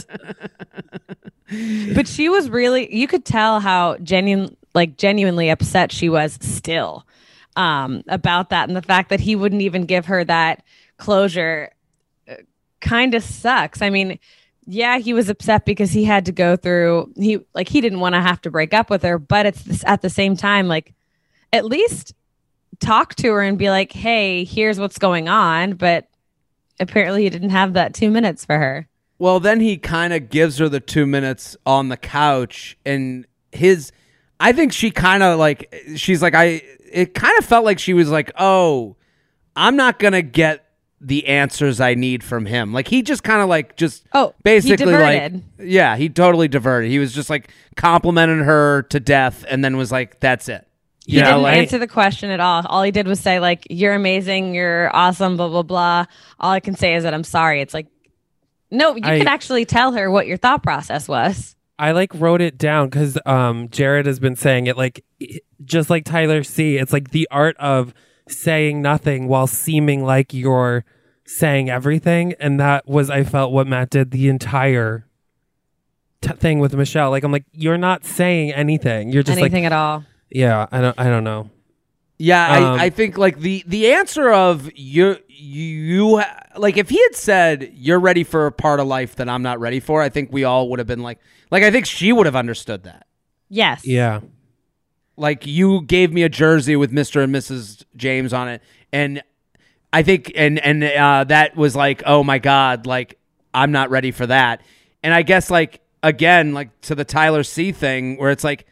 But she was really you could tell how genuine like genuinely upset she was still um about that, and the fact that he wouldn't even give her that closure kind of sucks. I mean, yeah, he was upset because he had to go through he like he didn't want to have to break up with her, but it's this, at the same time, like at least talk to her and be like, hey, here's what's going on. But apparently he didn't have that two minutes for her. Well, then he kind of gives her the two minutes on the couch, and his, I think she kind of like, she's like, I, it kind of felt like she was like, oh, I'm not going to get the answers I need from him. Like he just kind of like, just Oh, he basically like, diverted. yeah, he totally diverted. He was just like complimenting her to death and then was like, that's it. He You know, didn't like, answer the question at all. All he did was say, like, you're amazing, you're awesome, blah, blah, blah. All I can say is that I'm sorry. It's like, no, you I- could actually tell her what your thought process was. I like wrote it down because um, Jared has been saying it like it- just like Tyler C. It's like the art of saying nothing while seeming like you're saying everything, and that was I felt what Matt did the entire t- thing with Michelle. Like I'm like you're not saying anything. You're just Anything like at all. yeah. I don't. I don't know. Yeah, Um, I, I think like the the answer of you you like if he had said you're ready for a part of life that I'm not ready for, I think we all would have been like like I think she would have understood that. Yes. Yeah. Like you gave me a jersey with Mister and Missus James on it, and I think and and uh, that was like, oh my God, like I'm not ready for that. And I guess like again, like to the Tyler C thing, where it's like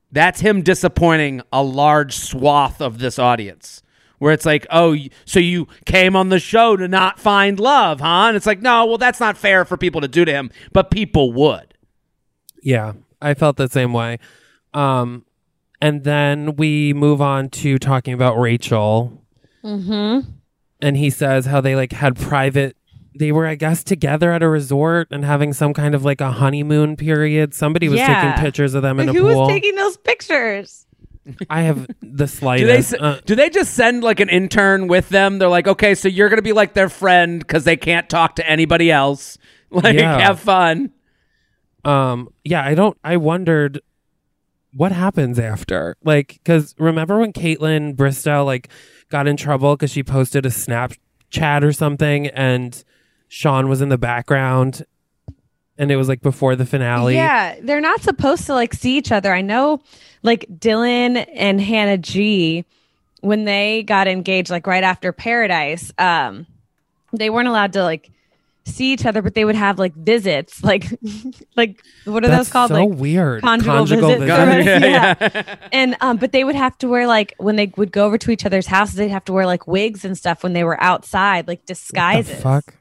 That's him disappointing a large swath of this audience. Where it's like, oh, so you came on the show to not find love, huh? And it's like, no, well, that's not fair for people to do to him, but people would. Yeah, I felt the same way. Um, and then we move on to talking about Rachel. Mm-hmm. And he says how they like had private, they were, I guess, together at a resort and having some kind of like a honeymoon period. Somebody was Yeah. taking pictures of them in a Who pool. was taking those pictures? I have the Do they slightest. s- uh, do they just send like an intern with them? They're like, okay, so you're gonna be like their friend because they can't talk to anybody else. Like, Yeah. have fun. Um, yeah, I don't, I wondered what happens after. Like, because remember when Caitlin Bristow, like, got in trouble because she posted a Snapchat or something and Sean was in the background and it was like before the finale? Yeah, they're not supposed to like see each other. I know like Dylan and Hannah G, when they got engaged, like right after Paradise, um, they weren't allowed to like see each other, but they would have like visits, like like what are That's those called? so like weird. conjugal, visits. visits. Right? Yeah, Yeah. And um, but they would have to wear like when they would go over to each other's houses, they'd have to wear like wigs and stuff when they were outside, like disguises. The fuck?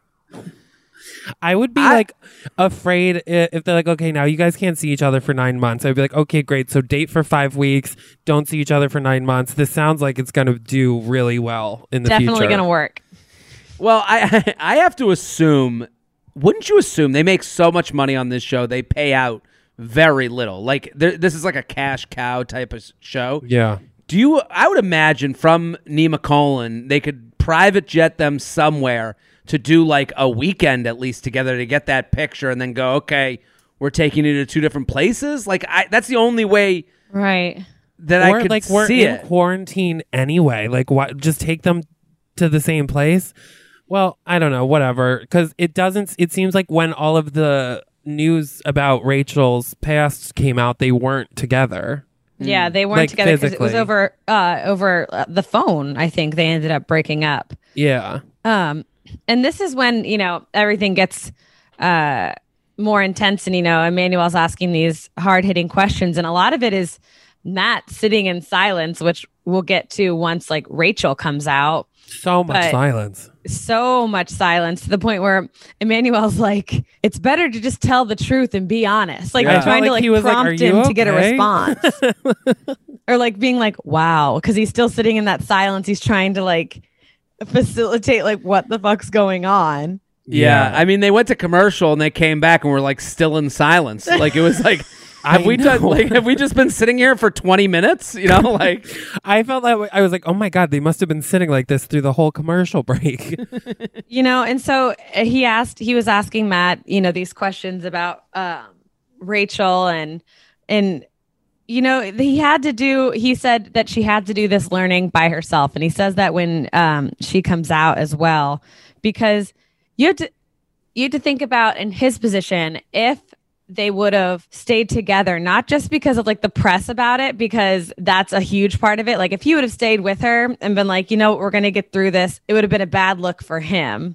I would be I- like afraid i- if they're like, okay, now you guys can't see each other for nine months. I'd be like, okay, great. So date for five weeks. Don't see each other for nine months. This sounds like it's going to do really well in the Definitely future. gonna work. Well, I I have to assume, wouldn't you assume they make so much money on this show, they pay out very little? Like, there- this is like a cash cow type of s- show. Yeah. Do you, I would imagine from Nema Colon, they could private jet them somewhere to do like a weekend at least together to get that picture and then go, okay, we're taking you to two different places. Like, I, that's the only way Right. that Or I could like we're see in it. quarantine anyway. Like, what? Just take them to the same place. Well, I don't know. Whatever. Because it doesn't. It seems like when all of the news about Rachel's past came out, they weren't together. Yeah, they weren't Like, together because it was physically. over uh, over uh, the phone. I think they ended up breaking up. Yeah. Um, and this is when you know everything gets uh, more intense, and you know Emmanuel's asking these hard hitting questions, and a lot of it is Matt sitting in silence, which we'll get to once like Rachel comes out. So much But- silence. So much silence to the point where Emmanuel's like, "It's better to just tell the truth and be honest." Like Yeah. I'm trying I to felt like like he was like, prompt "Are you him to get a okay?" response, or like being like, "Wow," because he's still sitting in that silence. He's trying to like facilitate like what the fuck's going on. Yeah. Yeah. I mean, they went to commercial and they came back and were like still in silence. Like, it was like, have I we done, know. like, have we just been sitting here for twenty minutes? You know, like, I felt that way. I was like, oh my God, they must have been sitting like this through the whole commercial break. You know, and so uh, he asked, he was asking Matt, you know, these questions about um, Rachel and, and, you know, he had to do, he said that she had to do this learning by herself. And he says that when um, she comes out as well, because you have to, you have to think about in his position, if they would have stayed together, not just because of like the press about it, because that's a huge part of it. Like if he would have stayed with her and been like, you know, we're going to get through this, it would have been a bad look for him.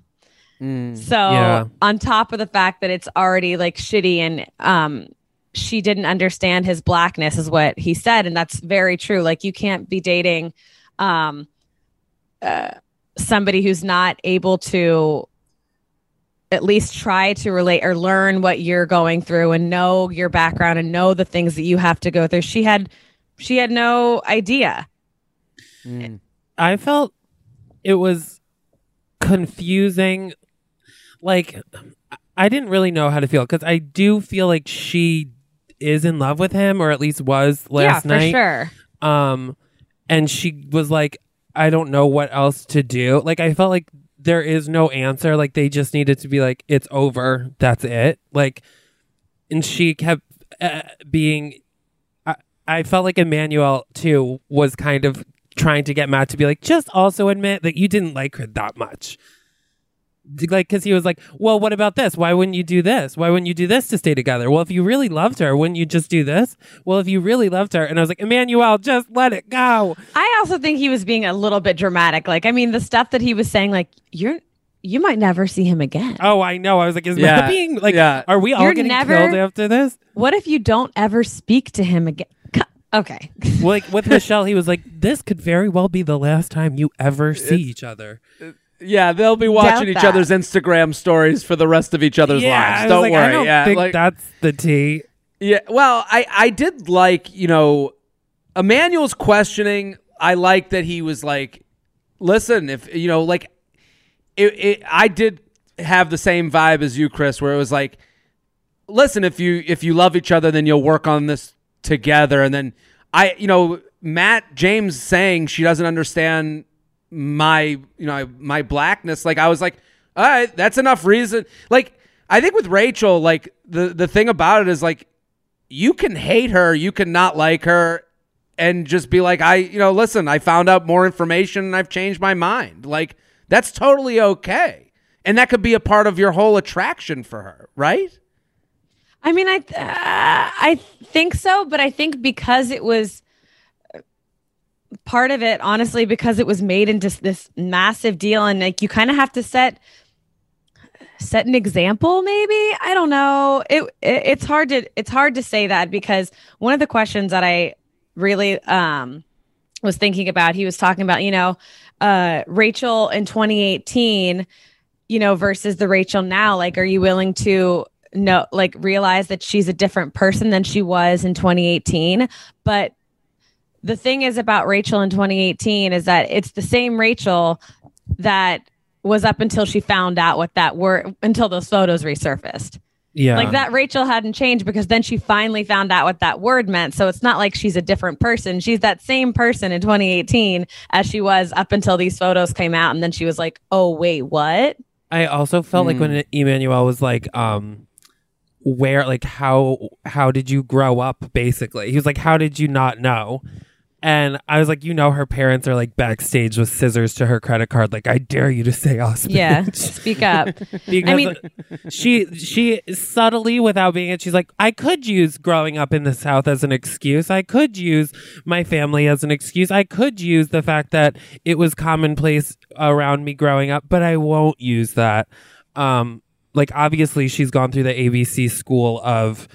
So Yeah. on top of the fact that it's already like shitty and um, she didn't understand his blackness is what he said. And that's very true. Like you can't be dating um, uh, somebody who's not able to at least try to relate or learn what you're going through and know your background and know the things that you have to go through. She had, she had no idea. I felt it was confusing. Like, I didn't really know how to feel because I do feel like she is in love with him, or at least was last yeah, night. for sure. Um, and she was like, I don't know what else to do. Like, I felt like there is no answer. Like, they just needed to be like, it's over. That's it. Like, and she kept uh, being, I, I felt like Emmanuel, too, was kind of trying to get Matt to be like, just also admit that you didn't like her that much. Like, because he was like, well, what about this? Why wouldn't you do this? Why wouldn't you do this to stay together? Well, if you really loved her, wouldn't you just do this? Well, if you really loved her. And I was like, Emmanuel, just let it go. I also think he was being a little bit dramatic. Like, I mean, the stuff that he was saying, like, you're, you might never see him again. Oh, I know. I was like, is Yeah. Matt being like, Yeah. are we all You're getting never- killed after this? What if you don't ever speak to him again? Okay. Like with Michelle, he was like, "This could very well be the last time you ever see each other." Yeah, they'll be watching each that. other's Instagram stories for the rest of each other's yeah, I lives. was Don't like, worry. I don't yeah, think like, that's the tea. yeah. Well, I I did like, you know, Emmanuel's questioning. I like that he was like, listen, if you know, like, it, it. I did have the same vibe as you, Chris, where it was like, listen, if you if you love each other, then you'll work on this together. And then I, you know, Matt James saying she doesn't understand my, you know, my blackness. Like I was like, all right, that's enough reason. Like I think with Rachel, like the the thing about it is like, you can hate her, you can not like her, and just be like, I, you know, listen, I found out more information and I've changed my mind. Like that's totally okay. And that could be a part of your whole attraction for her, right? I mean, I th- uh, I think so, but I think because it was part of it, honestly, because it was made into this massive deal, and like you kind of have to set set an example. Maybe I don't know. It, it it's hard to it's hard to say that because one of the questions that I really um was thinking about, he was talking about, you know, uh, Rachel in twenty eighteen, you know, versus the Rachel now. Like, are you willing to no, like realize that she's a different person than she was in twenty eighteen? But the thing is about Rachel in twenty eighteen is that it's the same Rachel that was up until she found out what that word, until those photos resurfaced. Yeah. Like that Rachel hadn't changed because then she finally found out what that word meant. So it's not like she's a different person. She's that same person in twenty eighteen as she was up until these photos came out. And then she was like, oh, wait, what? I also felt like when Emmanuel was like, um, where, like, how, how did you grow up? Basically, he was like, how did you not know? And I was like, you know, her parents are like backstage with scissors to her credit card. Like, I dare you to say us. Yeah, bitch." speak up. Because I mean, she she subtly, without being it, she's like, I could use growing up in the South as an excuse. I could use my family as an excuse. I could use the fact that it was commonplace around me growing up, but I won't use that. Um, like, obviously, she's gone through the A B C school of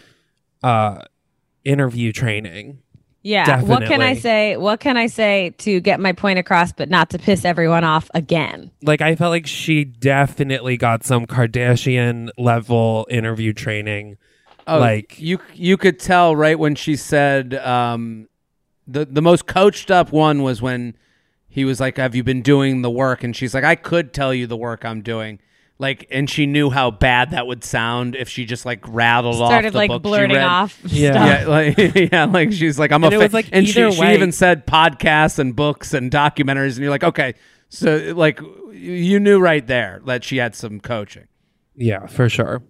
uh, interview training. Yeah. What can I Definitely. say? What can I say to get my point across, but not to piss everyone off again? Like, I felt like she definitely got some Kardashian level interview training. Oh, like, you you could tell right when she said um, the the most coached up one was when he was like, "Have you been doing the work?" And she's like, "I could tell you the work I'm doing." Like, and she knew how bad that would sound if she just like rattled Started off the like book she blurting read. off Yeah. stuff. Yeah, like yeah, like she's like, I'm And a it fa-. was, like, and she, either she way- even said podcasts and books and documentaries, and you're like, okay, so like you knew right there that she had some coaching. yeah, for sure.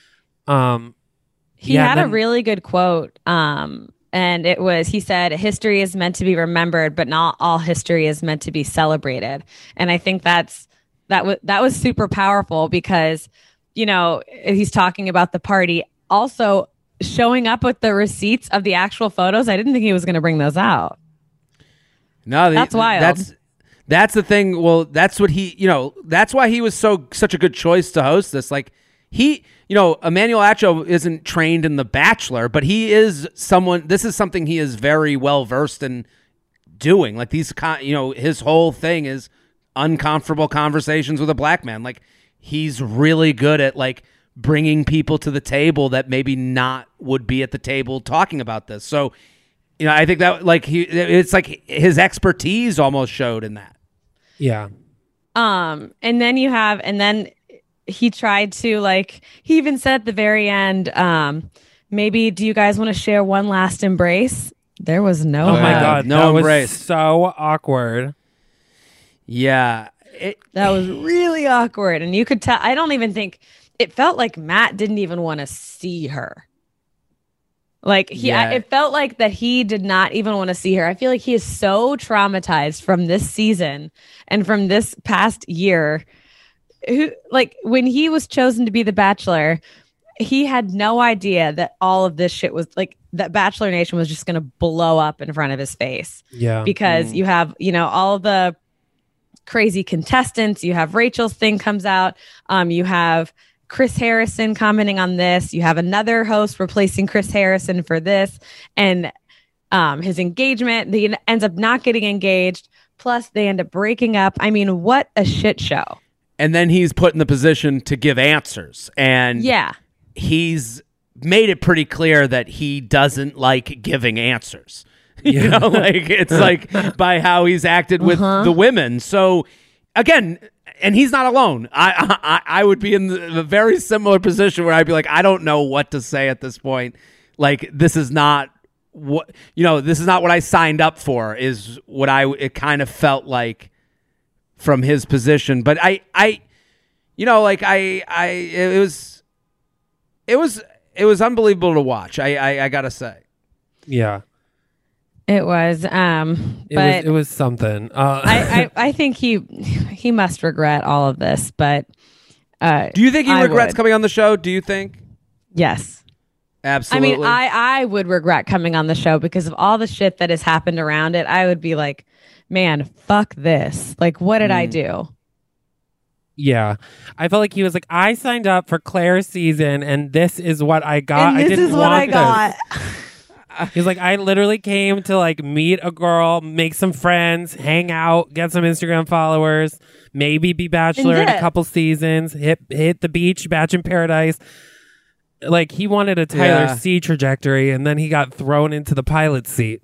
Um, He Yeah, had a then- really good quote. Um, and it was, he said, history is meant to be remembered, but not all history is meant to be celebrated. And I think that's, that was, that was super powerful because, you know, he's talking about the party. Also showing up with the receipts of the actual photos. I didn't think he was going to bring those out. No, the- That's wild. That's that's the thing. Well, that's what he, you know, that's why he was so such a good choice to host this. Like he, you know, Emmanuel Acho isn't trained in The Bachelor, but he is someone. This is something he is very well versed in doing. Like these, con- you know, his whole thing is uncomfortable conversations with a black man. Like he's really good at like bringing people to the table that maybe not would be at the table talking about this. So, you know, I think that like he, it's like his expertise almost showed in that. yeah. Um, and then you have, and then he tried to like, he even said at the very end, um, maybe do you guys want to share one last embrace? There was no. Oh my Yeah. hug. God. No that embrace. was so awkward. Yeah. It, That was really awkward. And you could tell, I don't even think it felt like Matt didn't even want to see her. Like he, Yeah. I, it felt like that he did not even want to see her. I feel like he is so traumatized from this season and from this past year. Who, like when he was chosen to be the Bachelor, he had no idea that all of this shit was like that Bachelor Nation was just going to blow up in front of his face. Yeah. Because you have, you know, all the crazy contestants. You have Rachel's thing comes out. Um, you have Chris Harrison commenting on this. You have another host replacing Chris Harrison for this. And um, his engagement. He ends up not getting engaged. Plus, they end up breaking up. I mean, what a shit show. And then he's put in the position to give answers. And Yeah. he's made it pretty clear that he doesn't like giving answers. You know, like it's like by how he's acted with Uh-huh. the women. So again, and he's not alone. I, I I would be in the, a very similar position where I'd be like, I don't know what to say at this point. Like, this is not what, you know, this is not what I signed up for, is what I, it kind of felt like from his position. But I, I, you know, like I, I, it was, it was, it was unbelievable to watch. I, I, I gotta say. Yeah. It was, um, It but was it was something. Uh, I, I, I think he he must regret all of this. But uh, Do you think he I regrets would. coming on the show? Do you think? Yes. Absolutely. I mean, I, I would regret coming on the show because of all the shit that has happened around it. I would be like, man, fuck this. Like, what did Mm. I do? yeah. I felt like he was like, I signed up for Claire's season and this is what I got. and I this didn't is what want I got. This. He's like, I literally came to like meet a girl, make some friends, hang out, get some Instagram followers, maybe be bachelor in a dip. couple seasons, hit hit the beach, batch in paradise. Like, he wanted a Tyler Yeah. C trajectory, and then he got thrown into the pilot seat.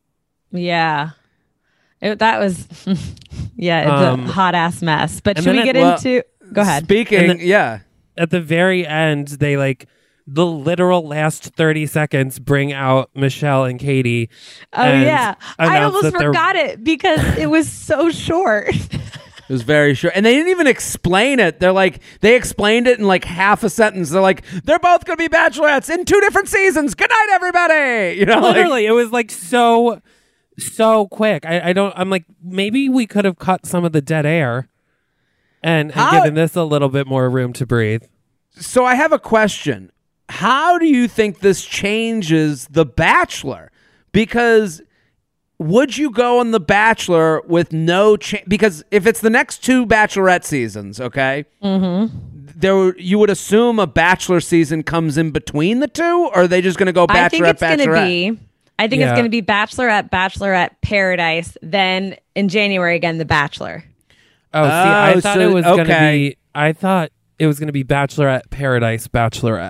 Yeah. It, that was, yeah, it's Um, a hot ass mess. But and should then we it- get well, into, go ahead. Speaking, And the- yeah. At the very end, they like the literal last thirty seconds bring out Michelle and Katie. Oh, and yeah. I announce almost that they're- forgot it because it was so short. It was very short. And they didn't even explain it. They're like, they explained it in like half a sentence. They're like, they're both going to be bachelorettes in two different seasons. Good night, everybody. You know, like- Literally, it was like so, so quick. I, I don't. I'm like, maybe we could have cut some of the dead air, and, and How- given this a little bit more room to breathe. So I have a question. How do you think this changes The Bachelor? Because would you go on The Bachelor with no chance? Because if it's the next two Bachelorette seasons, okay, mm-hmm. there you would assume a Bachelor season comes in between the two, or are they just going to go Bachelorette, I think it's going to Bachelorette? be, I think Yeah. it's going to be Bachelorette, Bachelorette, Paradise. Then in January again, The Bachelor. Oh, see, I Oh, thought so- it was going to okay. be. I thought it was going to be Bachelorette, Paradise, Bachelorette,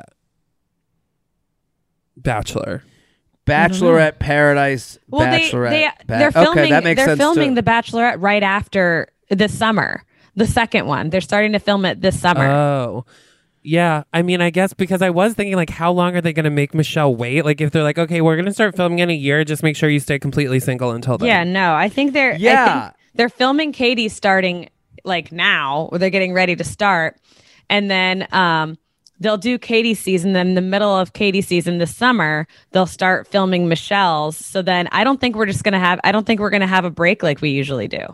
Bachelor. Bachelorette, Paradise, Well, Bachelorette. they, they Ba- they're filming. Okay, that makes they're sense filming too. The Bachelorette right after the summer. The second one. They're starting to film it this summer. Oh. Yeah, I mean, I guess because I was thinking, like, how long are they going to make Michelle wait? Like, if they're like, okay, we're going to start filming in a year, just make sure you stay completely single until then. yeah, no, I think they're. I Yeah. think they're filming Katie starting like now, or they're getting ready to start, and then um, they'll do Katie's season. Then in the middle of Katie's season this summer, they'll start filming Michelle's. So then I don't think we're just gonna have. I don't think we're gonna have a break like we usually do.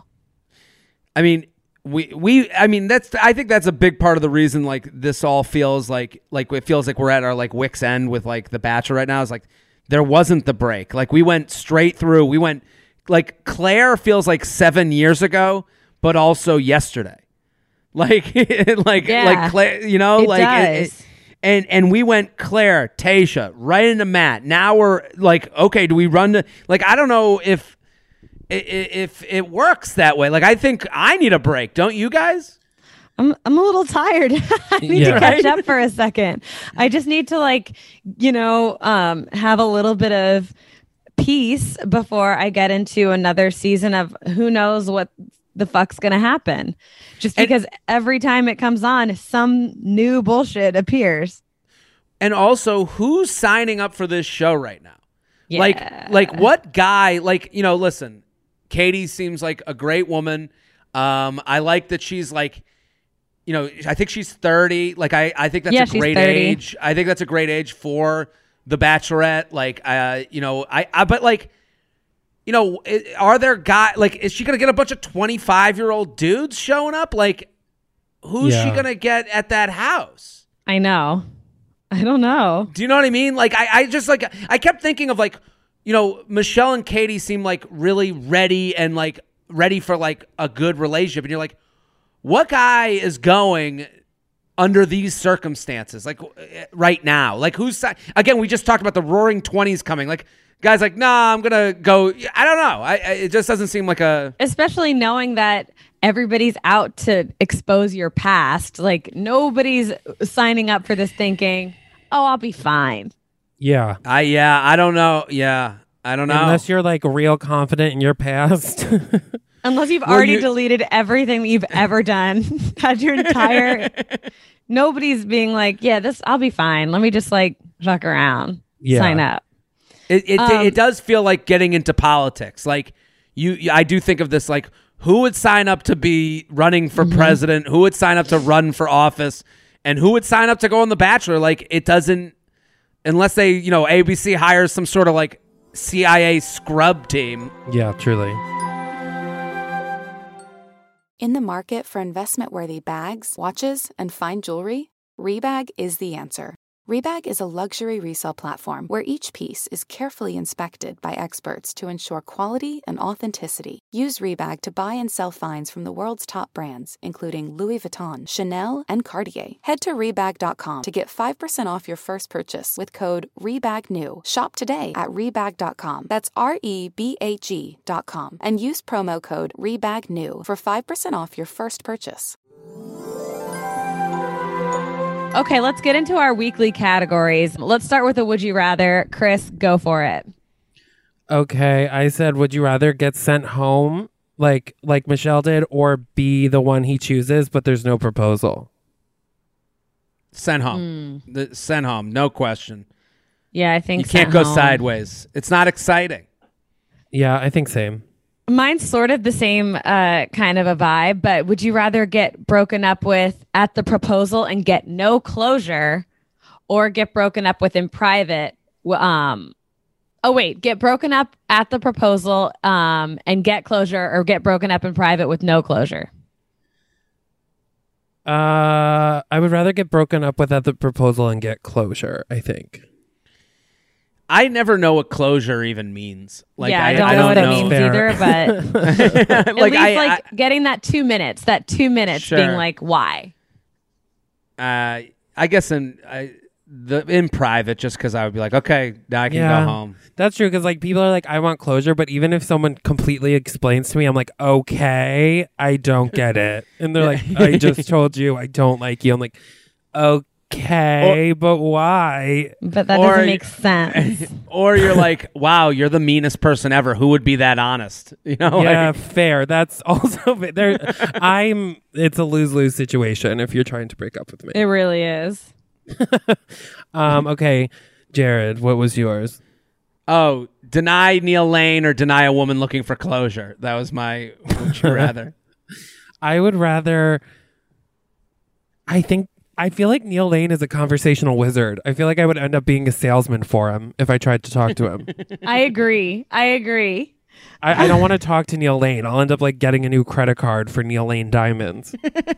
I mean, we we I mean that's I think that's a big part of the reason like this all feels like like it feels like we're at our like wit's end with like The Bachelor right now. Is like there wasn't the break. Like we went straight through. We went like Claire feels like seven years ago, but also yesterday. Like like Yeah, like Claire, you know, it like it- does. it- and and we went Claire, Tasha, right into Matt. Now we're like, okay, do we run to like I don't know if i- i- if it works that way. Like I think I need a break. Don't you guys? I'm I'm a little tired. I need Yeah. to catch Right? up for a second. I just need to like, you know, um, have a little bit of peace before I get into another season of who knows what the fuck's gonna happen. Just And- because every time it comes on, some new bullshit appears. And also, who's signing up for this show right now? Yeah. Like, like what guy? Like, you know, listen, Katie seems like a great woman. Um, I like that she's like, you know, I think she's thirty. Like, I, I think that's Yeah, a she's great thirty. age. I think that's a great age for The Bachelorette. Like, uh, you know, I, I, but like, you know, i- are there guys like, is she gonna get a bunch of twenty-five year old dudes showing up? Like, who's she Yeah. gonna get at that house? I know. I don't know. Do you know what I mean? Like, I, I just like, I kept thinking of like, you know, Michelle and Katie seem like really ready and like ready for like a good relationship. And you're like, what guy is going under these circumstances, like right now. Like who's si- again? We just talked about the Roaring Twenties coming. Like guys, like nah, I'm gonna go. I don't know. I, I it just doesn't seem like a. Especially knowing that everybody's out to expose your past. Like nobody's signing up for this thinking, "Oh, I'll be fine." Yeah. I yeah. I don't know. Yeah, I don't know. Unless you're like real confident in your past. Unless you've Well, already you- deleted everything that you've ever done, had your entire. Nobody's being like, yeah, this I'll be fine. Let me just like fuck around, Yeah. sign up. It it, Um, it does feel like getting into politics. Like you, I do think of this like who would sign up to be running for Mm-hmm. president, who would sign up to run for office, and who would sign up to go on The Bachelor. Like it doesn't, unless they, you know, A B C hires some sort of like C I A scrub team. Yeah, truly. In the market for investment-worthy bags, watches, and fine jewelry, Rebag is the answer. Rebag is a luxury resale platform where each piece is carefully inspected by experts to ensure quality and authenticity. Use Rebag to buy and sell finds from the world's top brands, including Louis Vuitton, Chanel, and Cartier. Head to Rebag dot com to get five percent off your first purchase with code REBAGNEW. Shop today at Rebag dot com. That's R E B A G dot com. And use promo code REBAGNEW for five percent off your first purchase. Okay, let's get into our weekly categories. Let's start with a Would You Rather. Chris, go for it. Okay, I said, would you rather get sent home like like Michelle did, or be the one he chooses, but there's no proposal? Send home. Hmm. The, send home, no question. Yeah, I think You can't sent go home. sideways. It's not exciting. Yeah, I think same. Mine's sort of the same uh, kind of a vibe, but would you rather get broken up with at the proposal and get no closure, or get broken up with in private? w- Um, oh, wait, get broken up at the proposal um, and get closure, or get broken up in private with no closure? Uh, I would rather get broken up with at the proposal and get closure, I think. I never know what closure even means. Like yeah, I, I, don't I know what don't it know. means Fair. either, but at like least I, like getting that two minutes, that two minutes being Sure. like, why? I, uh, I guess in I, the in private, just because I would be like, okay, now I can Yeah. go home. That's true, because like people are like, I want closure, but even if someone completely explains to me, I'm like, okay, I don't get it. And they're like, I just told you I don't like you. I'm like, okay, but why? But that Or- doesn't make sense. Or you're like, wow, you're the meanest person ever. Who would be that honest? You know? Yeah, Like, fair. That's also there. I'm. It's a lose lose situation if you're trying to break up with me. It really is. Um. Okay, Jared, what was yours? oh, deny Neil Lane or deny a woman looking for closure. That was my would you rather. I would rather. I think. I feel like Neil Lane is a conversational wizard. I feel like I would end up being a salesman for him if I tried to talk to him. I agree. I agree. I, I don't want to talk to Neil Lane. I'll end up like getting a new credit card for Neil Lane diamonds.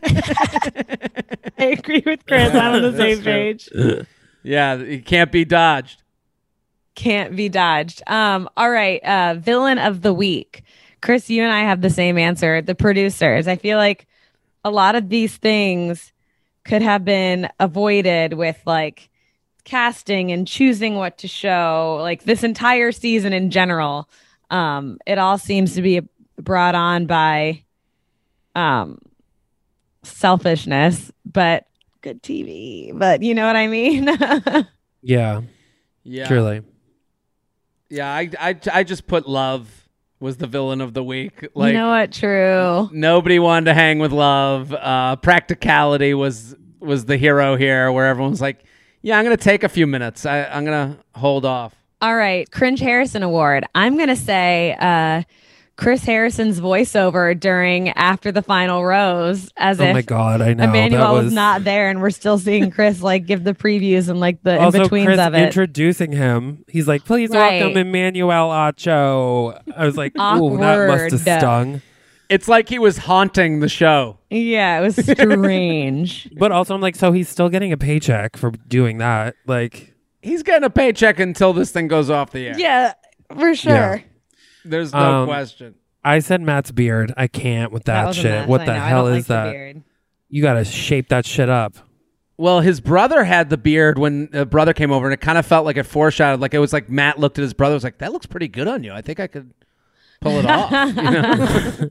I agree with Chris. I'm on the same page. Yeah, it can't be dodged. Can't be dodged. Um, all right. Uh, villain of the week. Chris, you and I have the same answer. The producers. I feel like a lot of these things could have been avoided with like casting and choosing what to show. Like this entire season in general, um, it all seems to be brought on by um, selfishness, but good T V. But you know what I mean? Yeah, Yeah. truly. Yeah, I, I, I just put Love was the villain of the week. Like, you know what? True. nobody wanted to hang with Love. Uh, practicality was was the hero here, where everyone's like, yeah, I'm going to take a few minutes. I, I'm going to hold off. All right. Cringe Harrison Award. I'm going to say uh, Chris Harrison's voiceover during After the Final Rose, as Oh if my god, I know. Emmanuel that was... was not there, and we're still seeing Chris like give the previews and like the also in-betweens Chris of it. introducing him. He's like, please Right. welcome Emmanuel Acho. I was like, ooh, that must have Awkward. stung. It's like he was haunting the show. Yeah, it was strange. But also, I'm like, so he's still getting a paycheck for doing that. Like, He's getting a paycheck until this thing goes off the air. Yeah, for sure. There's no Um, question. I said Matt's beard. I can't with that, was a shit. mess. what I the know. I hell don't is like the that? beard. You got to shape that shit up. Well, his brother had the beard when the brother came over, and it kind of felt like it foreshadowed. Like it was like Matt looked at his brother, was like, "That looks pretty good on you. I think I could pull it off." You know?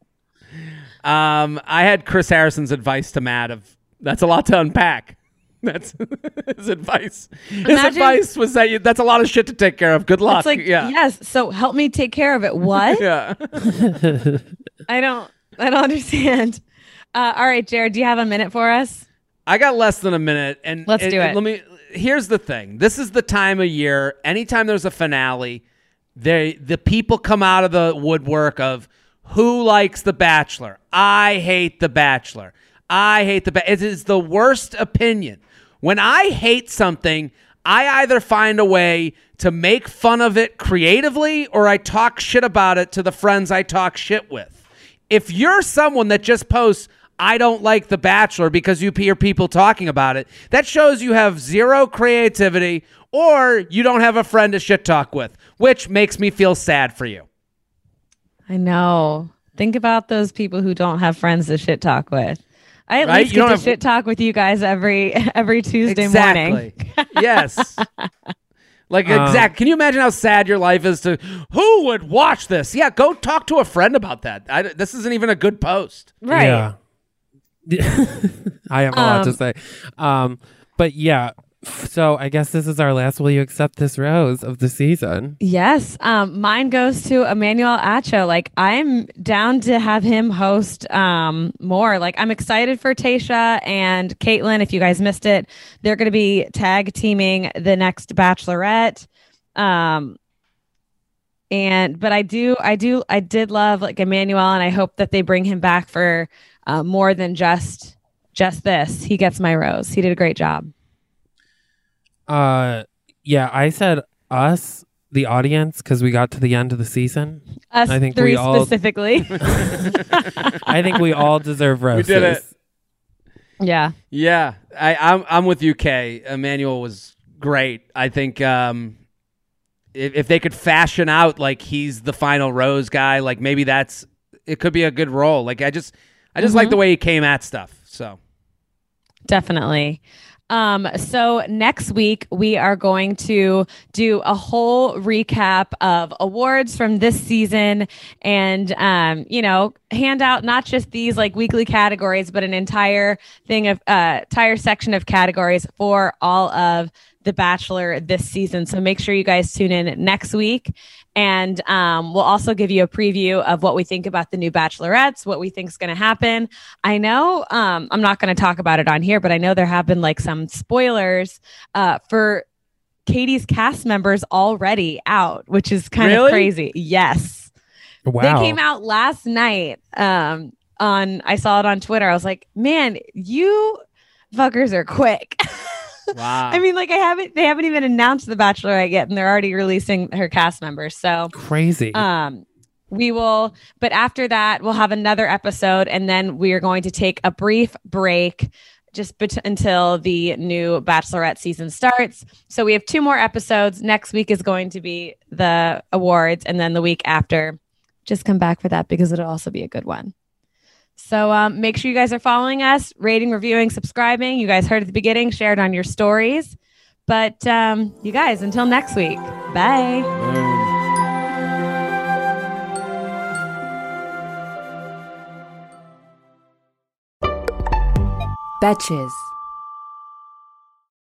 um, I had Chris Harrison's advice to Matt of that's a lot to unpack. That's his advice. His Imagine, advice was that you, that's a lot of shit to take care of. Good luck. It's like, yeah. yes. So help me take care of it. What? Yeah. I don't. I don't understand. Uh, all right, Jared, do you have a minute for us? I got less than a minute, and let's and, do it. Let me. Here's the thing. This is the time of year. Anytime there's a finale, they the people come out of the woodwork of who likes The Bachelor. I hate The Bachelor. I hate the. Ba- it is the worst opinion. When I hate something, I either find a way to make fun of it creatively, or I talk shit about it to the friends I talk shit with. If you're someone that just posts, I don't like The Bachelor because you hear people talking about it, that shows you have zero creativity or you don't have a friend to shit talk with, which makes me feel sad for you. I know. Think about those people who don't have friends to shit talk with. I at Right? least You get to don't have- shit talk with you guys every every Tuesday Exactly. morning. Yes. Like, Um, exact. Can you imagine how sad your life is to, who would watch this? Yeah, go talk to a friend about that. I, this isn't even a good post. Right. Yeah. I have a lot to Um, say. Um, but yeah, f- so I guess this is our last Will You Accept This Rose of the season. Yes. Um, mine goes to Emmanuel Acho. Like, I'm down to have him host um, more. Like, I'm excited for Tayshia and Caitlin. If you guys missed it, they're going to be tag teaming the next Bachelorette. Um, and but I do, I do, I did love like Emmanuel, and I hope that they bring him back for uh, more than just just this. He gets my rose. He did a great job. Uh, yeah, I said us, the audience, because we got to the end of the season. Us I think three we all- specifically. I think we all deserve roses. did it. Yeah. Yeah, I, I'm I'm with you, Kay. Emmanuel was great. I think um, if, if they could fashion out like he's the final rose guy, like maybe that's it could be a good role. Like I just I just Mhm. like the way he came at stuff. So Definitely. Um, so next week we are going to do a whole recap of awards from this season and, um, you know, hand out not just these like weekly categories, but an entire thing of, uh, entire section of categories for all of The Bachelor this season. So make sure you guys tune in next week. And um, we'll also give you a preview of what we think about the new Bachelorettes, what we think is going to happen. I know um, I'm not going to talk about it on here, but I know there have been like some spoilers uh, for Katie's cast members already out, which is kind Really? of crazy. Yes. Wow. They came out last night um, on, I saw it on Twitter. I was like, man, you fuckers are quick. wow. I mean, like I haven't, they haven't even announced The Bachelorette yet, and they're already releasing her cast members. So Crazy. um, we will, but after that, we'll have another episode, and then we are going to take a brief break just bet- until the new Bachelorette season starts. So we have two more episodes. Next week is going to be the awards, and then the week after, just come back for that because it'll also be a good one. So um, make sure you guys are following us, rating, reviewing, subscribing. You guys heard at the beginning, share it on your stories. But um, you guys, until next week, bye. Betches.